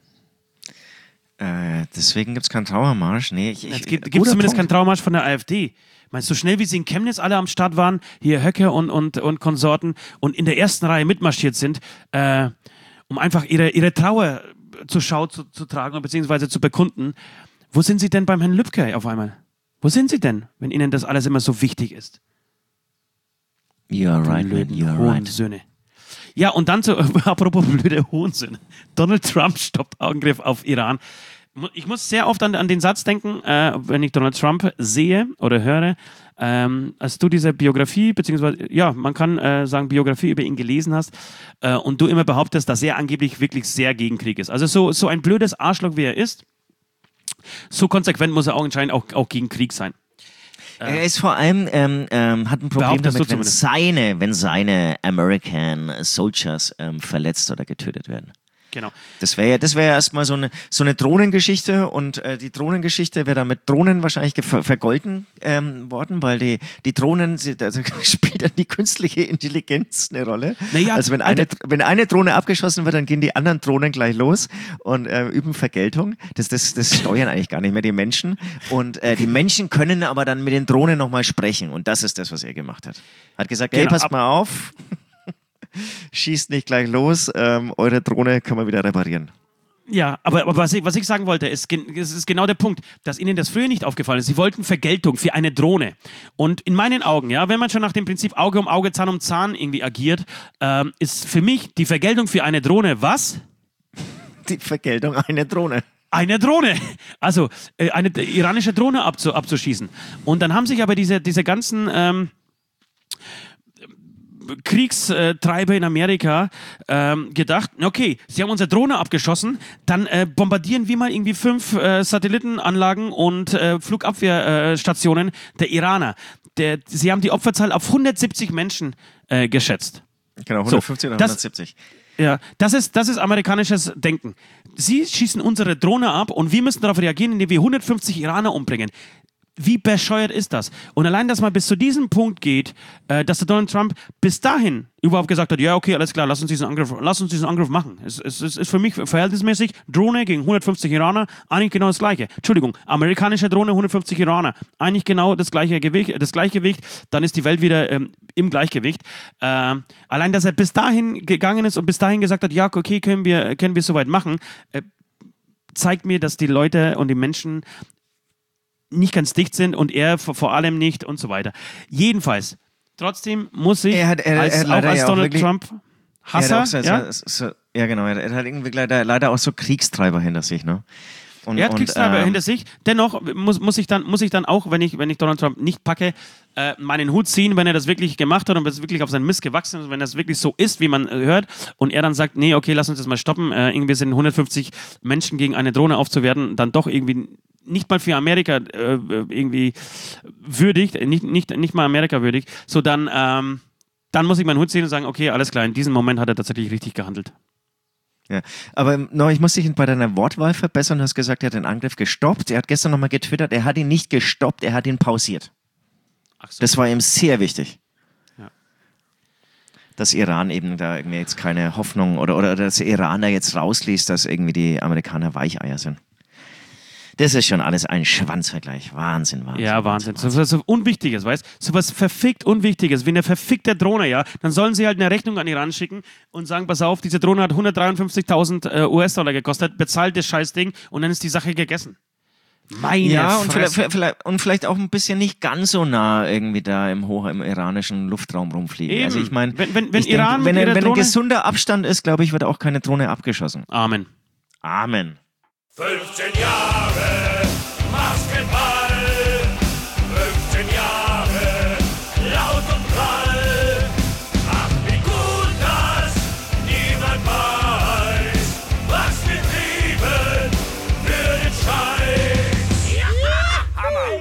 Äh, deswegen gibt es keinen Trauermarsch. Nee, ich, ich, Es gibt, gibt guter zumindest keinen Punkt. Trauermarsch von der AfD. Meinst du, so schnell wie sie in Chemnitz alle am Start waren, hier Höcke und, und, und Konsorten und in der ersten Reihe mitmarschiert sind, äh, um einfach ihre, ihre Trauer zur Schau zu, zu tragen beziehungsweise zu bekunden. Wo sind Sie denn beim Herrn Lübcke auf einmal? Wo sind Sie denn, wenn Ihnen das alles immer so wichtig ist? You're right, man, you're right. Söhne. Ja, und dann so, apropos blöde Hohensöhne. Donald Trump stoppt Angriff auf Iran. Ich muss sehr oft an, an den Satz denken, äh, wenn ich Donald Trump sehe oder höre, ähm, als du diese Biografie, beziehungsweise, ja, man kann äh, sagen, Biografie über ihn gelesen hast äh, und du immer behauptest, dass er angeblich wirklich sehr gegen Krieg ist. Also so, so ein blödes Arschloch, wie er ist, so konsequent muss er auch anscheinend auch, auch gegen Krieg sein. Er ist vor allem, ähm, ähm, hat ein Problem Behauptest damit, du wenn zumindest. seine, wenn seine American Soldiers ähm, verletzt oder getötet werden. Genau. Das wäre ja, das wäre ja erstmal so eine, so eine Drohnengeschichte und äh, die Drohnengeschichte wäre da mit Drohnen wahrscheinlich ver vergolten ähm, worden, weil die, die Drohnen, sie, also spielt dann die künstliche Intelligenz eine Rolle. Naja, also wenn eine, wenn eine Drohne abgeschossen wird, dann gehen die anderen Drohnen gleich los und äh, üben Vergeltung. Das, das, das steuern eigentlich gar nicht mehr die Menschen. Und äh, die Menschen können aber dann mit den Drohnen nochmal sprechen und das ist das, was er gemacht hat. Hat gesagt, hey, Genau, passt ab- mal auf. Schießt nicht gleich los, ähm, eure Drohne können wir wieder reparieren. Ja, aber, aber was, ich, was ich sagen wollte, ist, gen- es ist genau der Punkt, dass Ihnen das früher nicht aufgefallen ist. Sie wollten Vergeltung für eine Drohne. Und in meinen Augen, ja, wenn man schon nach dem Prinzip Auge um Auge, Zahn um Zahn irgendwie agiert, ähm, ist für mich die Vergeltung für eine Drohne was? Die Vergeltung einer Drohne. Eine Drohne, also äh, eine iranische Drohne abzu, abzuschießen. Und dann haben sich aber diese, diese ganzen ähm, Kriegstreiber in Amerika ähm, gedacht, okay, sie haben unsere Drohne abgeschossen, dann äh, bombardieren wir mal irgendwie fünf äh, Satellitenanlagen und äh, Flugabwehrstationen der Iraner. Der, sie haben die Opferzahl auf hundertsiebzig Menschen äh, geschätzt. Genau, hundertfünfzig oder das- hundertsiebzig. Ja, das ist, das ist amerikanisches Denken. Sie schießen unsere Drohne ab und wir müssen darauf reagieren, indem wir hundertfünfzig Iraner umbringen. Wie bescheuert ist das? Und allein, dass man bis zu diesem Punkt geht, äh, dass der Donald Trump bis dahin überhaupt gesagt hat, ja, okay, alles klar, lass uns diesen Angriff, lass uns diesen Angriff machen. Es, es, es ist für mich verhältnismäßig Drohne gegen hundertfünfzig Iraner, eigentlich genau das Gleiche. Entschuldigung, amerikanische Drohne, hundertfünfzig Iraner, eigentlich genau das gleiche Gewicht, das Gleichgewicht, dann ist die Welt wieder ähm, im Gleichgewicht. Ähm, allein, dass er bis dahin gegangen ist und bis dahin gesagt hat, ja, okay, können wir, können wir soweit machen, äh, zeigt mir, dass die Leute und die Menschen nicht ganz dicht sind und er vor, vor allem nicht und so weiter. Jedenfalls, trotzdem muss ich Er hat- er- als, er hat auch leider als ja auch Donald wirklich- Trump Er hat Hasser, auch so, ja? so, so, ja, genau. Er hat irgendwie leider, leider auch so Kriegstreiber hinter sich, ne? Und, Er hat und, Kriegstreiber ähm, hinter sich. Dennoch muss, muss, ich dann, muss ich dann auch, wenn ich, wenn ich Donald Trump nicht packe, äh, meinen Hut ziehen, wenn er das wirklich gemacht hat und es wirklich auf seinen Mist gewachsen ist, wenn das wirklich so ist, wie man äh, hört, und er dann sagt, nee, okay, lass uns das mal stoppen, äh, irgendwie sind hundertfünfzig Menschen gegen eine Drohne aufzuwerten, dann doch irgendwie nicht mal für Amerika äh, irgendwie würdig, nicht, nicht, nicht mal Amerika würdig, so dann, ähm, dann muss ich meinen Hut ziehen und sagen, okay, alles klar, in diesem Moment hat er tatsächlich richtig gehandelt. Ja, aber no, ich muss dich bei deiner Wortwahl verbessern. Du hast gesagt, er hat den Angriff gestoppt. Er hat gestern nochmal getwittert, er hat ihn nicht gestoppt, er hat ihn pausiert. Ach so. Das war ihm sehr wichtig. Ja. Dass Iran eben da irgendwie jetzt keine Hoffnung oder, oder dass der Iraner jetzt rausliest, dass irgendwie die Amerikaner Weicheier sind. Das ist schon alles ein Schwanzvergleich. Wahnsinn, Wahnsinn. Ja, Wahnsinn. So was so Unwichtiges, weißt du? So was verfickt Unwichtiges, wie eine verfickte Drohne, ja? Dann sollen sie halt eine Rechnung an Iran schicken und sagen, pass auf, diese Drohne hat hundertdreiundfünfzigtausend äh, U S-Dollar gekostet, bezahlt das Scheißding und dann ist die Sache gegessen. Meine Ja, und Fresse. vielleicht, vielleicht, und vielleicht auch ein bisschen nicht ganz so nah irgendwie da im hoch im iranischen Luftraum rumfliegen. Eben. Also ich meine, Wenn- wenn- wenn ich denk, Iran wenn, mit ein- ihrer wenn ein Drohne- gesunder Abstand ist, glaube ich, wird auch keine Drohne abgeschossen. Amen. Amen. fünfzehn Jahre Basketball, fünfzehn Jahre laut und prall. Ach, wie gut, dass niemand weiß, was wir trieben für den Scheiß. Ja,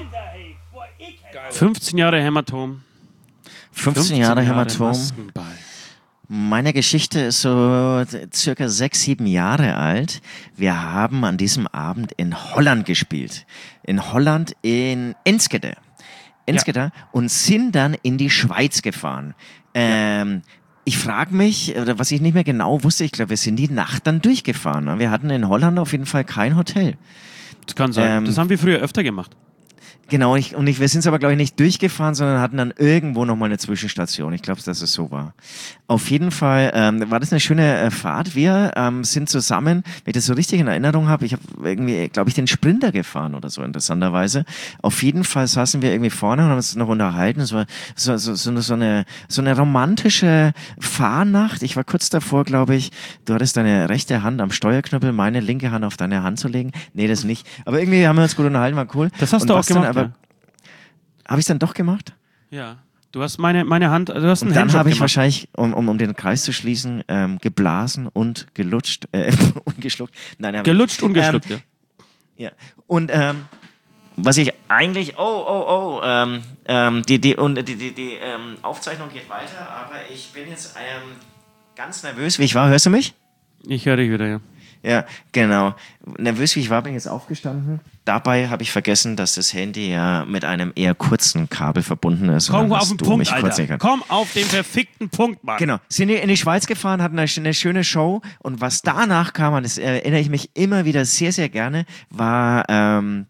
Hammer! fünfzehn Jahre Hämatom. fünfzehn Jahre Hämatom. Maskenball. Meine Geschichte ist so circa sechs, sieben Jahre alt. Wir haben an diesem Abend in Holland gespielt. In Holland in Enschede. Enschede und sind dann in die Schweiz gefahren. Ähm, ich frage mich, oder was ich nicht mehr genau wusste, ich glaube, wir sind die Nacht dann durchgefahren. ne? Wir hatten in Holland auf jeden Fall kein Hotel. Das kann sein. Ähm, das haben wir früher öfter gemacht. Genau, ich, und ich, wir sind aber, glaube ich, nicht durchgefahren, sondern hatten dann irgendwo nochmal eine Zwischenstation. Ich glaube, dass es so war. Auf jeden Fall ähm, war das eine schöne äh, Fahrt. Wir ähm, sind zusammen, wenn ich das so richtig in Erinnerung habe, ich habe irgendwie, glaube ich, den Sprinter gefahren oder so, interessanterweise. Auf jeden Fall saßen wir irgendwie vorne und haben uns noch unterhalten. Es war so, so, so, so, eine, so eine romantische Fahrnacht. Ich war kurz davor, glaube ich, du hattest deine rechte Hand am Steuerknüppel, meine linke Hand auf deine Hand zu legen. Nee, das nicht. Aber irgendwie haben wir uns gut unterhalten, war cool. Das hast und du auch was dann gemacht, aber, ja. Habe ich es dann doch gemacht? Ja. Du hast meine, meine Hand, du hast einen Und dann Handjob habe ich gemacht. wahrscheinlich, um, um, um den Kreis zu schließen, ähm, geblasen und gelutscht, äh, und geschluckt. Nein, hab ich- Gelutscht und geschluckt, ähm, ja. Ja. Und ähm, was ich eigentlich, oh, oh, oh, ähm, ähm, die, die, und die, die, die ähm, Aufzeichnung geht weiter, aber ich bin jetzt ähm, ganz nervös, wie ich war. Hörst du mich? Ich höre dich wieder, ja. Ja, genau. Nervös wie ich war, bin ich jetzt aufgestanden. Dabei habe ich vergessen, dass das Handy ja mit einem eher kurzen Kabel verbunden ist. Und Komm dann auf hast den du Punkt, mich kurz Alter. erkannt. Komm auf den verfickten Punkt, Mann. Genau. Sind die in die Schweiz gefahren, hatten eine, eine schöne Show und was danach kam, und das erinnere ich mich immer wieder sehr, sehr gerne, war, ähm,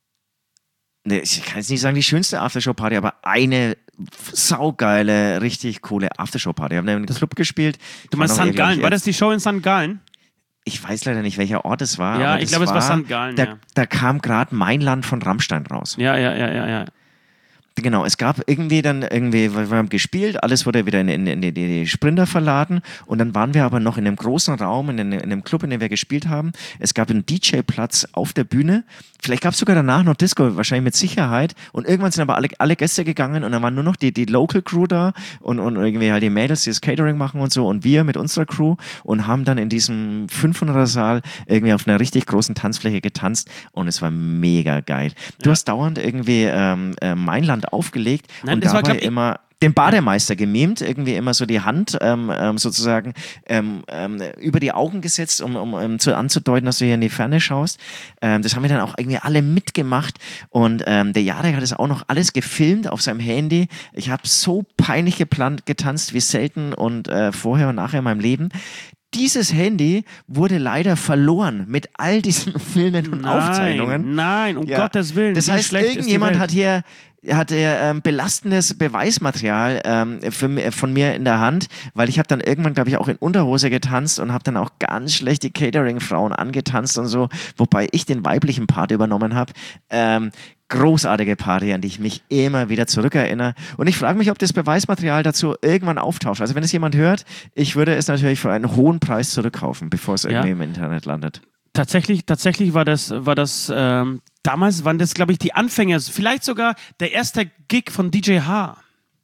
ne, ich kann jetzt nicht sagen die schönste Aftershow-Party, aber eine saugeile, richtig coole Aftershow-Party. Wir haben in einem Club gespielt. Du meinst War noch Sankt Gallen? irgendwie- War das die Show in Sankt Gallen? Ich weiß leider nicht, welcher Ort es war. Ja, aber ich das glaube, es war Sankt Gallen, Da, ja. da kam gerade Mein Land von Rammstein raus. Ja, ja, ja, ja, ja. Genau, es gab irgendwie dann irgendwie, wir haben gespielt, alles wurde wieder in, in, in die, die Sprinter verladen und dann waren wir aber noch in einem großen Raum, in, in, in einem Club, in dem wir gespielt haben. Es gab einen D J-Platz auf der Bühne. Vielleicht gab es sogar danach noch Disco, wahrscheinlich mit Sicherheit. Und irgendwann sind aber alle, alle Gäste gegangen und dann waren nur noch die, die Local Crew da und, und irgendwie halt die Mädels, die das Catering machen und so und wir mit unserer Crew und haben dann in diesem fünfhunderter Saal irgendwie auf einer richtig großen Tanzfläche getanzt und es war mega geil. Du Ja. hast dauernd irgendwie ähm, äh, Mein Land aufgelegt Nein, und das war, dabei glaub ich- immer den Bademeister gemimt, irgendwie immer so die Hand ähm, ähm, sozusagen ähm, ähm, über die Augen gesetzt, um, um, um zu, anzudeuten, dass du hier in die Ferne schaust. Ähm, das haben wir dann auch irgendwie alle mitgemacht und ähm, der Jarek hat es auch noch alles gefilmt auf seinem Handy. Ich habe so peinlich geplant, getanzt wie selten und äh, vorher und nachher in meinem Leben. Dieses Handy wurde leider verloren mit all diesen Filmen und Aufzeichnungen. Nein, um Ja. Gottes Willen. Das wie heißt, schlecht ist die irgendjemand Welt? hat hier hat er ähm, belastendes Beweismaterial ähm, für, mi- von mir in der Hand, weil ich habe dann irgendwann, glaube ich, auch in Unterhose getanzt und habe dann auch ganz schlecht die Catering-Frauen angetanzt und so, wobei ich den weiblichen Part übernommen habe. Ähm, großartige Party, an die ich mich immer wieder zurückerinnere. Und ich frage mich, ob das Beweismaterial dazu irgendwann auftaucht. Also wenn es jemand hört, ich würde es natürlich für einen hohen Preis zurückkaufen, bevor es Ja. irgendwie im Internet landet. Tatsächlich, tatsächlich war das, war das ähm, damals waren das, glaube ich, die Anfänge, vielleicht sogar der erste Gig von D J H.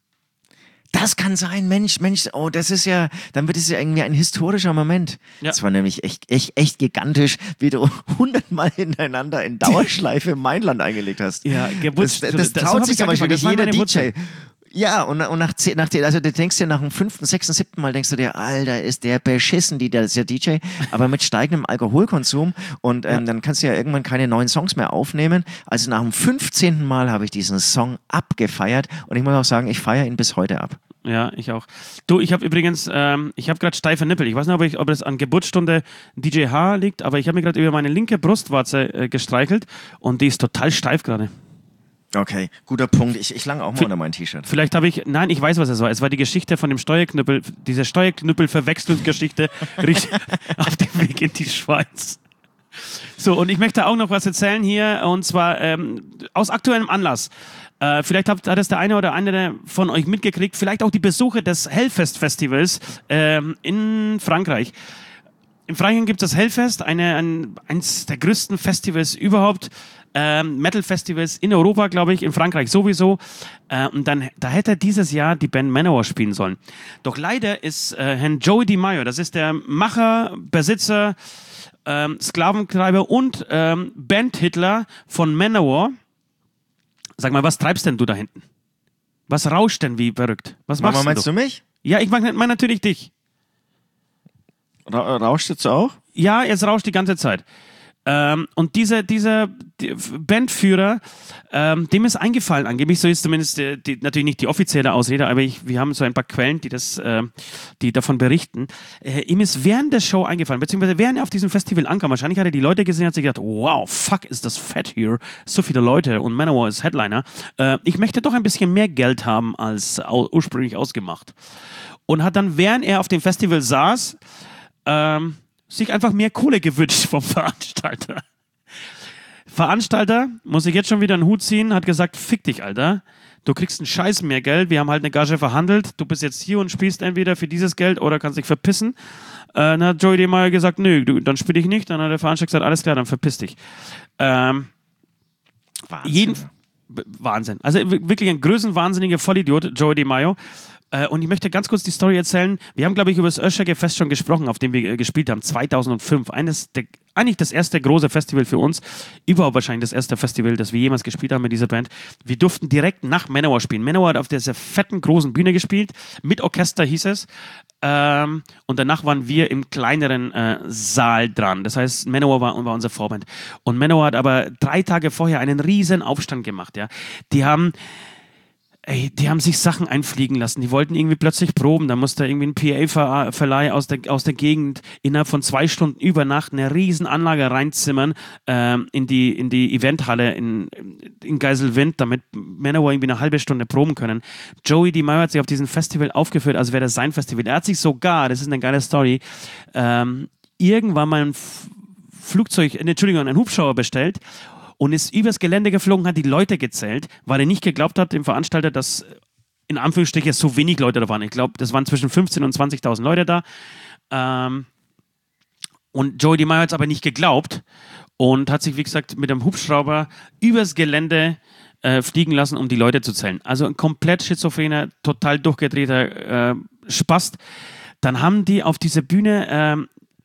Das kann sein, Mensch, Mensch, oh, das ist ja, dann wird es ja irgendwie ein historischer Moment. Ja. Das war nämlich echt, echt, echt gigantisch, wie du hundertmal hintereinander in Dauerschleife Mein Land eingelegt hast. Ja, Das, Gewurz- das, das das hab traut ich sich gar aber nicht wirklich vergessen, jeder das war D meine J. Ja, und, und nach, zehn, nach den, also du denkst dir nach dem fünften, sechsten, siebten Mal denkst du dir, Alter, ist der beschissen, die, der ist ja D J, aber mit steigendem Alkoholkonsum und ähm, dann kannst du ja irgendwann keine neuen Songs mehr aufnehmen. Also nach dem fünfzehnten Mal habe ich diesen Song abgefeiert und ich muss auch sagen, ich feiere ihn bis heute ab. Ja, ich auch. Du, ich habe übrigens, ähm, ich habe gerade steife Nippel. Ich weiß nicht, ob, ich, ob das an Geburtsstunde D J H liegt, aber ich habe mir gerade über meine linke Brustwarze äh, gestreichelt und die ist total steif gerade. Okay, guter Punkt. Ich, ich lang auch mal F- unter mein T-Shirt. Vielleicht habe ich, nein, ich weiß, was es war. Es war die Geschichte von dem Steuerknüppel, diese Steuerknüppel-Verwechslungsgeschichte richtig auf dem Weg in die Schweiz. So, und ich möchte auch noch was erzählen hier, und zwar ähm, aus aktuellem Anlass. Äh, vielleicht hat, hat es der eine oder andere von euch mitgekriegt, vielleicht auch die Besucher des Hellfest-Festivals ähm, in Frankreich. In Frankreich gibt es das Hellfest, eine, ein, eines der größten Festivals überhaupt. Ähm, Metal-Festivals in Europa, glaube ich, in Frankreich sowieso. Äh, und dann, da hätte dieses Jahr die Band Manowar spielen sollen. Doch leider ist äh, Herrn Joey DiMaio, das ist der Macher, Besitzer, ähm, Sklaventreiber und ähm, Bandhitler von Manowar. Sag mal, was treibst denn du da hinten? Was rauscht denn wie verrückt? Was machst Mama, denn meinst du? du mich? Ja, ich meine mein natürlich dich. Ra rauscht jetzt auch? Ja, jetzt rauscht die ganze Zeit. Ähm, und dieser, dieser die Bandführer, ähm, dem ist eingefallen, angeblich, so ist zumindest die, die, natürlich nicht die offizielle Ausrede, aber ich, wir haben so ein paar Quellen, die, das, äh, die davon berichten. Äh, ihm ist während der Show eingefallen, beziehungsweise während er auf diesem Festival ankam, wahrscheinlich hat er die Leute gesehen und hat sich gedacht, wow, fuck, ist das fett hier, so viele Leute und Manowar ist Headliner. Äh, ich möchte doch ein bisschen mehr Geld haben als au- ursprünglich ausgemacht. Und hat dann, während er auf dem Festival saß, ähm, sich einfach mehr Kohle gewünscht vom Veranstalter. Veranstalter, muss ich jetzt schon wieder einen Hut ziehen, hat gesagt, fick dich, Alter. Du kriegst einen Scheiß mehr Geld, wir haben halt eine Gage verhandelt, du bist jetzt hier und spielst entweder für dieses Geld oder kannst dich verpissen. Äh, dann hat Joey DeMaio gesagt, nö, du, dann spiele ich nicht. Dann hat der Veranstalter gesagt, alles klar, dann verpiss dich. Ähm, Wahnsinn. Jeden, Wahnsinn. Also wirklich ein größenwahnsinniger Vollidiot, Joey DeMaio. Äh, und ich möchte ganz kurz die Story erzählen. Wir haben, glaube ich, über das Öscherge Fest schon gesprochen, auf dem wir äh, gespielt haben, zweitausendfünf. Eines der, eigentlich das erste große Festival für uns. Überhaupt wahrscheinlich das erste Festival, das wir jemals gespielt haben mit dieser Band. Wir durften direkt nach Manowar spielen. Manowar hat auf dieser fetten, großen Bühne gespielt. Mit Orchester hieß es. Ähm, und danach waren wir im kleineren äh, Saal dran. Das heißt, Manowar war, war unsere Vorband. Und Manowar hat aber drei Tage vorher einen riesen Aufstand gemacht. Ja. Die haben... Ey, die haben sich Sachen einfliegen lassen. Die wollten irgendwie plötzlich proben. Da musste irgendwie ein P A-Verleih aus der, aus der Gegend innerhalb von zwei Stunden über Nacht eine riesen Anlage reinzimmern ähm, in die, in die Eventhalle in, in Geiselwind, damit Manowar irgendwie eine halbe Stunde proben können. Joey DeMaio hat sich auf diesem Festival aufgeführt, als wäre das sein Festival. Er hat sich sogar, das ist eine geile Story, ähm, irgendwann mal ein F- Flugzeug, äh, Entschuldigung, einen Hubschrauber bestellt und ist übers Gelände geflogen, hat die Leute gezählt, weil er nicht geglaubt hat, dem Veranstalter, dass in Anführungsstrichen so wenig Leute da waren. Ich glaube, das waren zwischen fünfzehntausend und zwanzigtausend Leute da. Ähm, und Joey DeMaio hat es aber nicht geglaubt und hat sich, wie gesagt, mit einem Hubschrauber übers Gelände äh, fliegen lassen, um die Leute zu zählen. Also ein komplett schizophrener, total durchgedrehter äh, Spast. Dann haben die auf dieser Bühne... Ähm,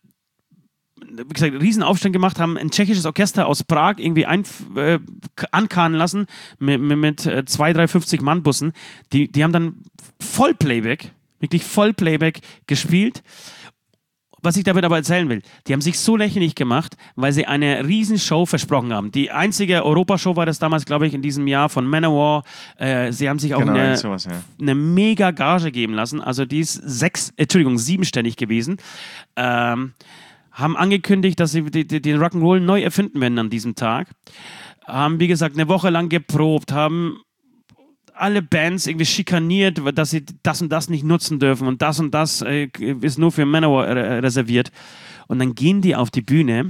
wie gesagt, einen riesen Aufstand gemacht, haben ein tschechisches Orchester aus Prag irgendwie ein, äh, ankarren lassen mit, mit, mit äh, zwei, drei, fünfzig Mann-Bussen. Die, die haben dann Vollplayback, wirklich Vollplayback gespielt. Was ich damit aber erzählen will, die haben sich so lächerlich gemacht, weil sie eine Riesenshow versprochen haben. Die einzige Europashow war das damals, glaube ich, in diesem Jahr von Manowar. Äh, sie haben sich auch Genau, eine, sowas, ja. eine mega Gage geben lassen. Also die ist sechs, Entschuldigung, siebenstellig gewesen. Ähm, haben angekündigt, dass sie die, die, den Rock'n'Roll neu erfinden werden an diesem Tag. Haben, wie gesagt, eine Woche lang geprobt, haben alle Bands irgendwie schikaniert, dass sie das und das nicht nutzen dürfen und das und das äh, ist nur für Manowar äh, reserviert. Und dann gehen die auf die Bühne.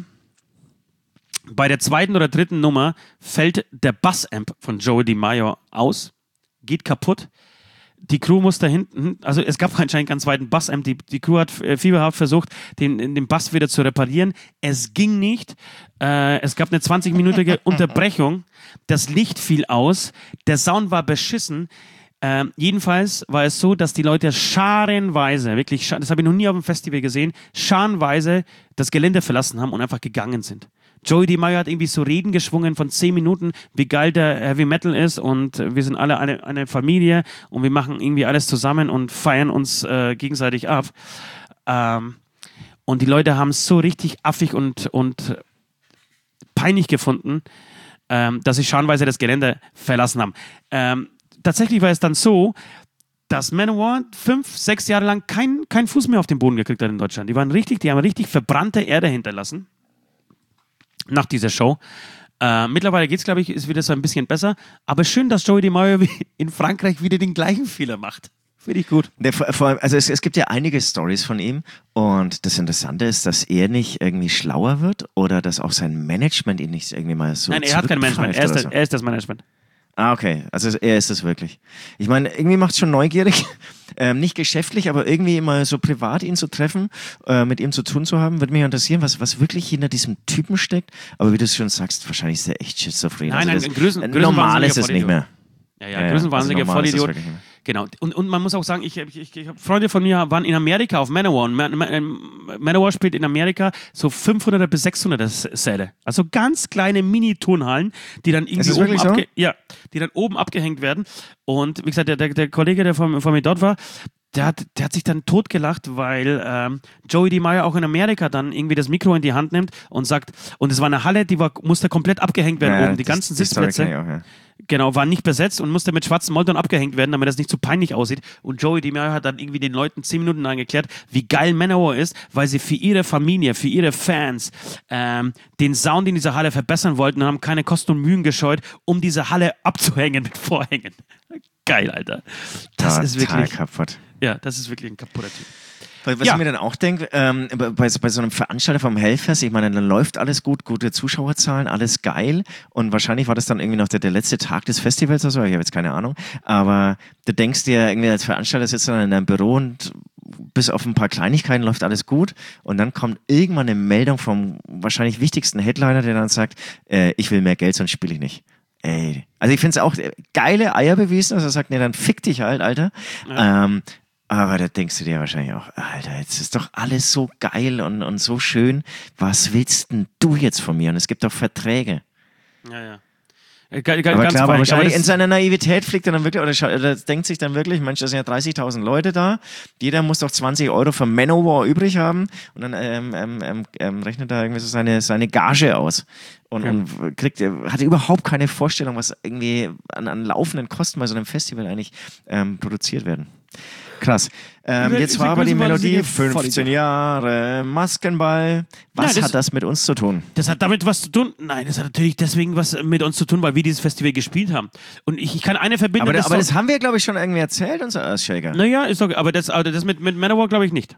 Bei der zweiten oder dritten Nummer fällt der Bassamp von Joey DeMaio aus, geht kaputt. Die Crew muss da hinten, also es gab anscheinend keinen zweiten Bassamp, die, die Crew hat äh, fieberhaft versucht, den, den Bass wieder zu reparieren. Es ging nicht. Äh, es gab eine zwanzig-minütige Unterbrechung. Das Licht fiel aus. Der Sound war beschissen. Äh, jedenfalls war es so, dass die Leute scharenweise, wirklich, das habe ich noch nie auf dem Festival gesehen, scharenweise das Gelände verlassen haben und einfach gegangen sind. Joey DeMaio hat irgendwie so Reden geschwungen von zehn Minuten, wie geil der Heavy Metal ist und wir sind alle eine, eine Familie und wir machen irgendwie alles zusammen und feiern uns äh, gegenseitig ab. Ähm, und die Leute haben es so richtig affig und, und peinlich gefunden, ähm, dass sie scharenweise das Gelände verlassen haben. Ähm, tatsächlich war es dann so, dass Manowar fünf, sechs Jahre lang keinen kein Fuß mehr auf den Boden gekriegt hat in Deutschland. Die waren richtig, die haben richtig verbrannte Erde hinterlassen. Nach dieser Show. Äh, mittlerweile geht es, glaube ich, ist wieder so ein bisschen besser. Aber schön, dass Joey DeMaio in Frankreich wieder den gleichen Fehler macht. Finde ich gut. Der, vor allem, also es, es gibt ja einige Stories von ihm und das Interessante ist, dass er nicht irgendwie schlauer wird oder dass auch sein Management ihn nicht irgendwie mal so Nein, er hat kein Management. Er ist, das, so. er ist das Management. Ah, okay. Also er ist es wirklich. Ich meine, irgendwie macht es schon neugierig. Ähm, nicht geschäftlich, aber irgendwie immer so privat ihn zu treffen, äh, mit ihm zu tun zu haben, würde mich interessieren, was, was wirklich hinter diesem Typen steckt. Aber wie du es schon sagst, wahrscheinlich ist er echt schizophren. Nein, also nein, ein Größen, das, normal ist es nicht mehr. Ja, ja, ja, größenwahnsinniger also Vollidiot. Genau. Und, und man muss auch sagen, ich, ich, ich, ich Freunde von mir waren in Amerika auf Manowar. Und Man, Man, Manowar spielt in Amerika so fünfhundert bis sechshundert Säle. Also ganz kleine Mini-Turnhallen, die dann irgendwie oben, abge- so? ja, die dann oben abgehängt werden. Und wie gesagt, der, der, der Kollege, der von, von mir dort war, der hat, der hat sich dann totgelacht, weil ähm, Joey DeMaio auch in Amerika dann irgendwie das Mikro in die Hand nimmt und sagt, und es war eine Halle, die war, musste komplett abgehängt werden Ja, oben, die das- ganzen die Story Sitzplätze. kenn ich auch, ja. Genau, war nicht besetzt und musste mit schwarzen Molton abgehängt werden, damit das nicht zu peinlich aussieht. Und Joey DeMaio hat dann irgendwie den Leuten zehn Minuten lang erklärt, wie geil Manowar ist, weil sie für ihre Familie, für ihre Fans ähm, den Sound in dieser Halle verbessern wollten und haben keine Kosten und Mühen gescheut, um diese Halle abzuhängen mit Vorhängen. Geil, Alter. Das ist Total wirklich, kaputt. ja, das ist wirklich ein kaputter Typ. Weil, was Ja. ich mir dann auch denke, ähm, bei, bei so einem Veranstalter vom Hellfest, ich meine, dann läuft alles gut, gute Zuschauerzahlen, alles geil. Und wahrscheinlich war das dann irgendwie noch der, der letzte Tag des Festivals oder so, ich habe jetzt keine Ahnung. Aber du denkst dir, irgendwie als Veranstalter sitzt du dann in deinem Büro und bis auf ein paar Kleinigkeiten läuft alles gut. Und dann kommt irgendwann eine Meldung vom wahrscheinlich wichtigsten Headliner, der dann sagt, äh, ich will mehr Geld, sonst spiele ich nicht. Ey. Also ich finde es auch geile Eier bewiesen, dass er sagt, nee, dann fick dich halt, Alter. Ja. Ähm, aber da denkst du dir wahrscheinlich auch, Alter, jetzt ist doch alles so geil und, und so schön. Was willst denn du jetzt von mir? Und es gibt doch Verträge. Ja, ja. Äh, Ganz, ganz Aber klar, aber fein, wahrscheinlich das- in seiner Naivität fliegt er dann wirklich, oder, scha- oder denkt sich dann wirklich, Mensch, da sind ja dreißigtausend Leute da, jeder muss doch zwanzig Euro für Manowar übrig haben und dann ähm, ähm, ähm, ähm, rechnet er irgendwie so seine, seine Gage aus und, Ja. und kriegt, hat überhaupt keine Vorstellung, was irgendwie an, an laufenden Kosten bei so einem Festival eigentlich ähm, produziert werden. Krass. Ähm, Wir- jetzt wir war aber die grüßen mal Melodie die fünfzehn Jahre Maskenball. Was Ja, das- hat das mit uns zu tun? Das hat damit was zu tun. Nein, das hat natürlich deswegen was mit uns zu tun, weil wir dieses Festival gespielt haben. Und ich, ich kann eine Verbindung. Aber, das aber so- das haben wir, glaube ich, schon irgendwie erzählt, unser Earthshaker. Naja, ist okay. Aber das, aber das mit, mit Manowar glaube ich nicht.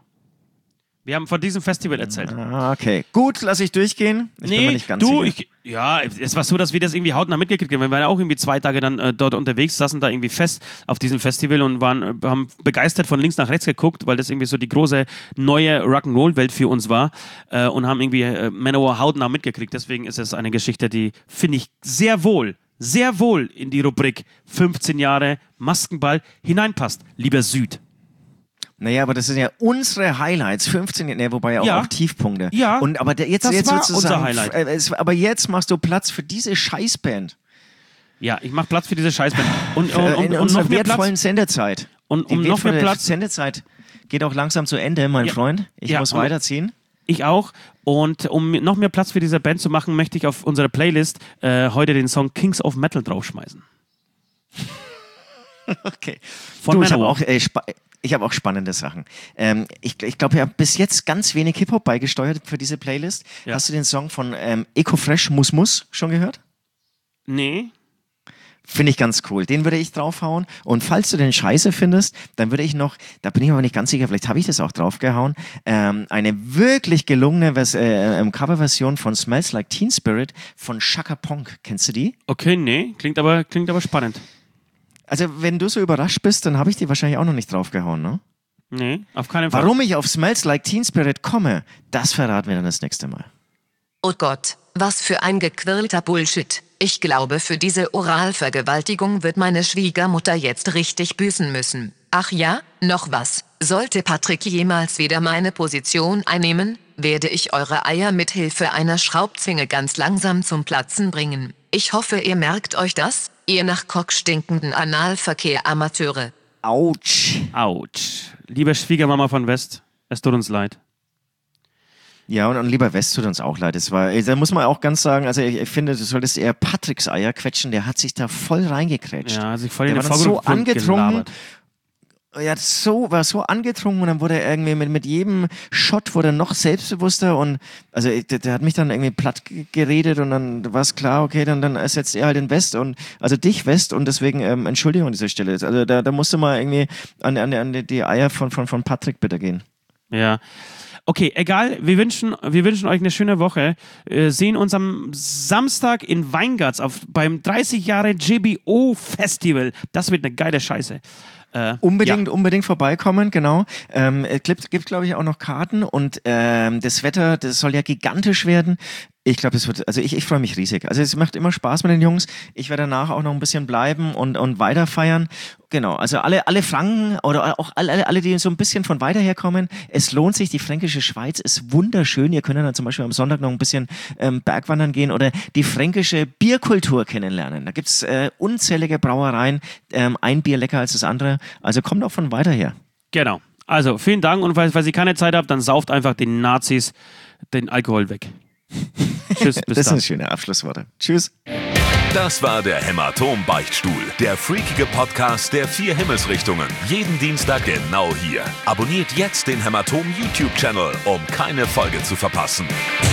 Wir haben von diesem Festival erzählt. Ah, okay. Gut, lass ich durchgehen. Ich bin mir Nee, nicht ganz du, sicher. ich, ja, es war so, dass wir das irgendwie hautnah mitgekriegt haben. Wir waren ja auch irgendwie zwei Tage dann äh, dort unterwegs, saßen da irgendwie fest auf diesem Festival und waren, äh, haben begeistert von links nach rechts geguckt, weil das irgendwie so die große neue Rock'n'Roll-Welt für uns war äh, und haben irgendwie äh, Manowar hautnah mitgekriegt. Deswegen ist es eine Geschichte, die finde ich sehr wohl, sehr wohl in die Rubrik fünfzehn Jahre Maskenball hineinpasst, lieber Süd. Naja, aber das sind ja unsere Highlights. fünfzehn, ne, wobei auch, Ja. auch Tiefpunkte. Ja, Und, aber der, jetzt, das jetzt war würdest du unser sagen, Highlight. f- äh, es, aber jetzt machst du Platz für diese Scheißband. Ja, ich mache Platz für diese Scheißband. Und, und, Äh, und, in und unserer noch mehr wertvollen Platz. Sendezeit. Und Die um noch mehr wertvolle Platz. Sendezeit geht auch langsam zu Ende, mein Ja. Freund. Ich Ja, muss und- weiterziehen. Ich auch. Und um noch mehr Platz für diese Band zu machen, möchte ich auf unserer Playlist äh, heute den Song Kings of Metal draufschmeißen. Okay. Von du, ich habe Manowar. auch, äh, spa- ich hab auch spannende Sachen. Ähm, ich ich glaube, ich habe bis jetzt ganz wenig Hip-Hop beigesteuert für diese Playlist. Ja. Hast du den Song von ähm, Ecofresh Mus Mus schon gehört? Nee. Finde ich ganz cool. Den würde ich draufhauen. Und falls du den scheiße findest, dann würde ich noch, da bin ich mir aber nicht ganz sicher, vielleicht habe ich das auch draufgehauen, ähm, eine wirklich gelungene Vers äh, ähm, Coverversion von Smells Like Teen Spirit von Chaka Ponk. Kennst du die? Okay, nee. Klingt aber, klingt aber spannend. Also, wenn du so überrascht bist, dann habe ich die wahrscheinlich auch noch nicht draufgehauen, ne? Nee, auf keinen Fall. Warum ich auf Smells Like Teen Spirit komme, das verraten wir dann das nächste Mal. Oh Gott, was für ein gequirlter Bullshit. Ich glaube, für diese Oralvergewaltigung wird meine Schwiegermutter jetzt richtig büßen müssen. Ach ja, noch was. Sollte Patrick jemals wieder meine Position einnehmen, werde ich eure Eier mit Hilfe einer Schraubzwinge ganz langsam zum Platzen bringen. Ich hoffe, ihr merkt euch das, ihr nach Kock stinkenden Analverkehr-Amateure. Autsch. Autsch. Liebe Schwiegermama von West, es tut uns leid. Ja, und, und lieber West tut uns auch leid. Das war, da muss man auch ganz sagen, also ich, ich finde, du solltest eher Patricks Eier quetschen, der hat sich da voll reingekrätscht. Ja, sich voll Der in den war dann so Vorgrund angetrunken. gelabert. Er hat so, war so angetrunken und dann wurde er irgendwie mit, mit jedem Shot wurde er noch selbstbewusster und also der, der hat mich dann irgendwie platt g- geredet und dann war es klar, okay, dann, dann ersetzt er halt den West und also dich West und deswegen ähm, Entschuldigung an dieser Stelle. Also da, da musste mal irgendwie an, an, an die Eier von, von, von Patrick bitte gehen. Ja. Okay, egal. Wir wünschen, wir wünschen euch eine schöne Woche. Äh, sehen uns am Samstag in Weingarts auf, beim dreißig Jahre J B O Festival. Das wird eine geile Scheiße. Äh, Unbedingt, unbedingt vorbeikommen, genau. Ähm, es gibt, gibt glaube ich, auch noch Karten und ähm, das Wetter, das soll ja gigantisch werden. Ich glaube, es wird, also ich, ich freue mich riesig. Also es macht immer Spaß mit den Jungs. Ich werde danach auch noch ein bisschen bleiben und, und weiter feiern. Genau, also alle, alle Franken oder auch alle, alle, die so ein bisschen von weiter her kommen, es lohnt sich. Die fränkische Schweiz ist wunderschön. Ihr könnt dann zum Beispiel am Sonntag noch ein bisschen ähm, Bergwandern gehen oder die fränkische Bierkultur kennenlernen. Da gibt's äh, unzählige Brauereien, ähm, ein Bier lecker als das andere. Also kommt auch von weiter her. Genau. Also, vielen Dank und falls, falls ihr keine Zeit habt, dann sauft einfach den Nazis den Alkohol weg. Tschüss, bis Das dann. sind schöne Abschlussworte. Tschüss. Das war der Hämatom-Beichtstuhl, der freakige Podcast der vier Himmelsrichtungen. Jeden Dienstag genau hier. Abonniert jetzt den Hämatom-YouTube-Channel, um keine Folge zu verpassen.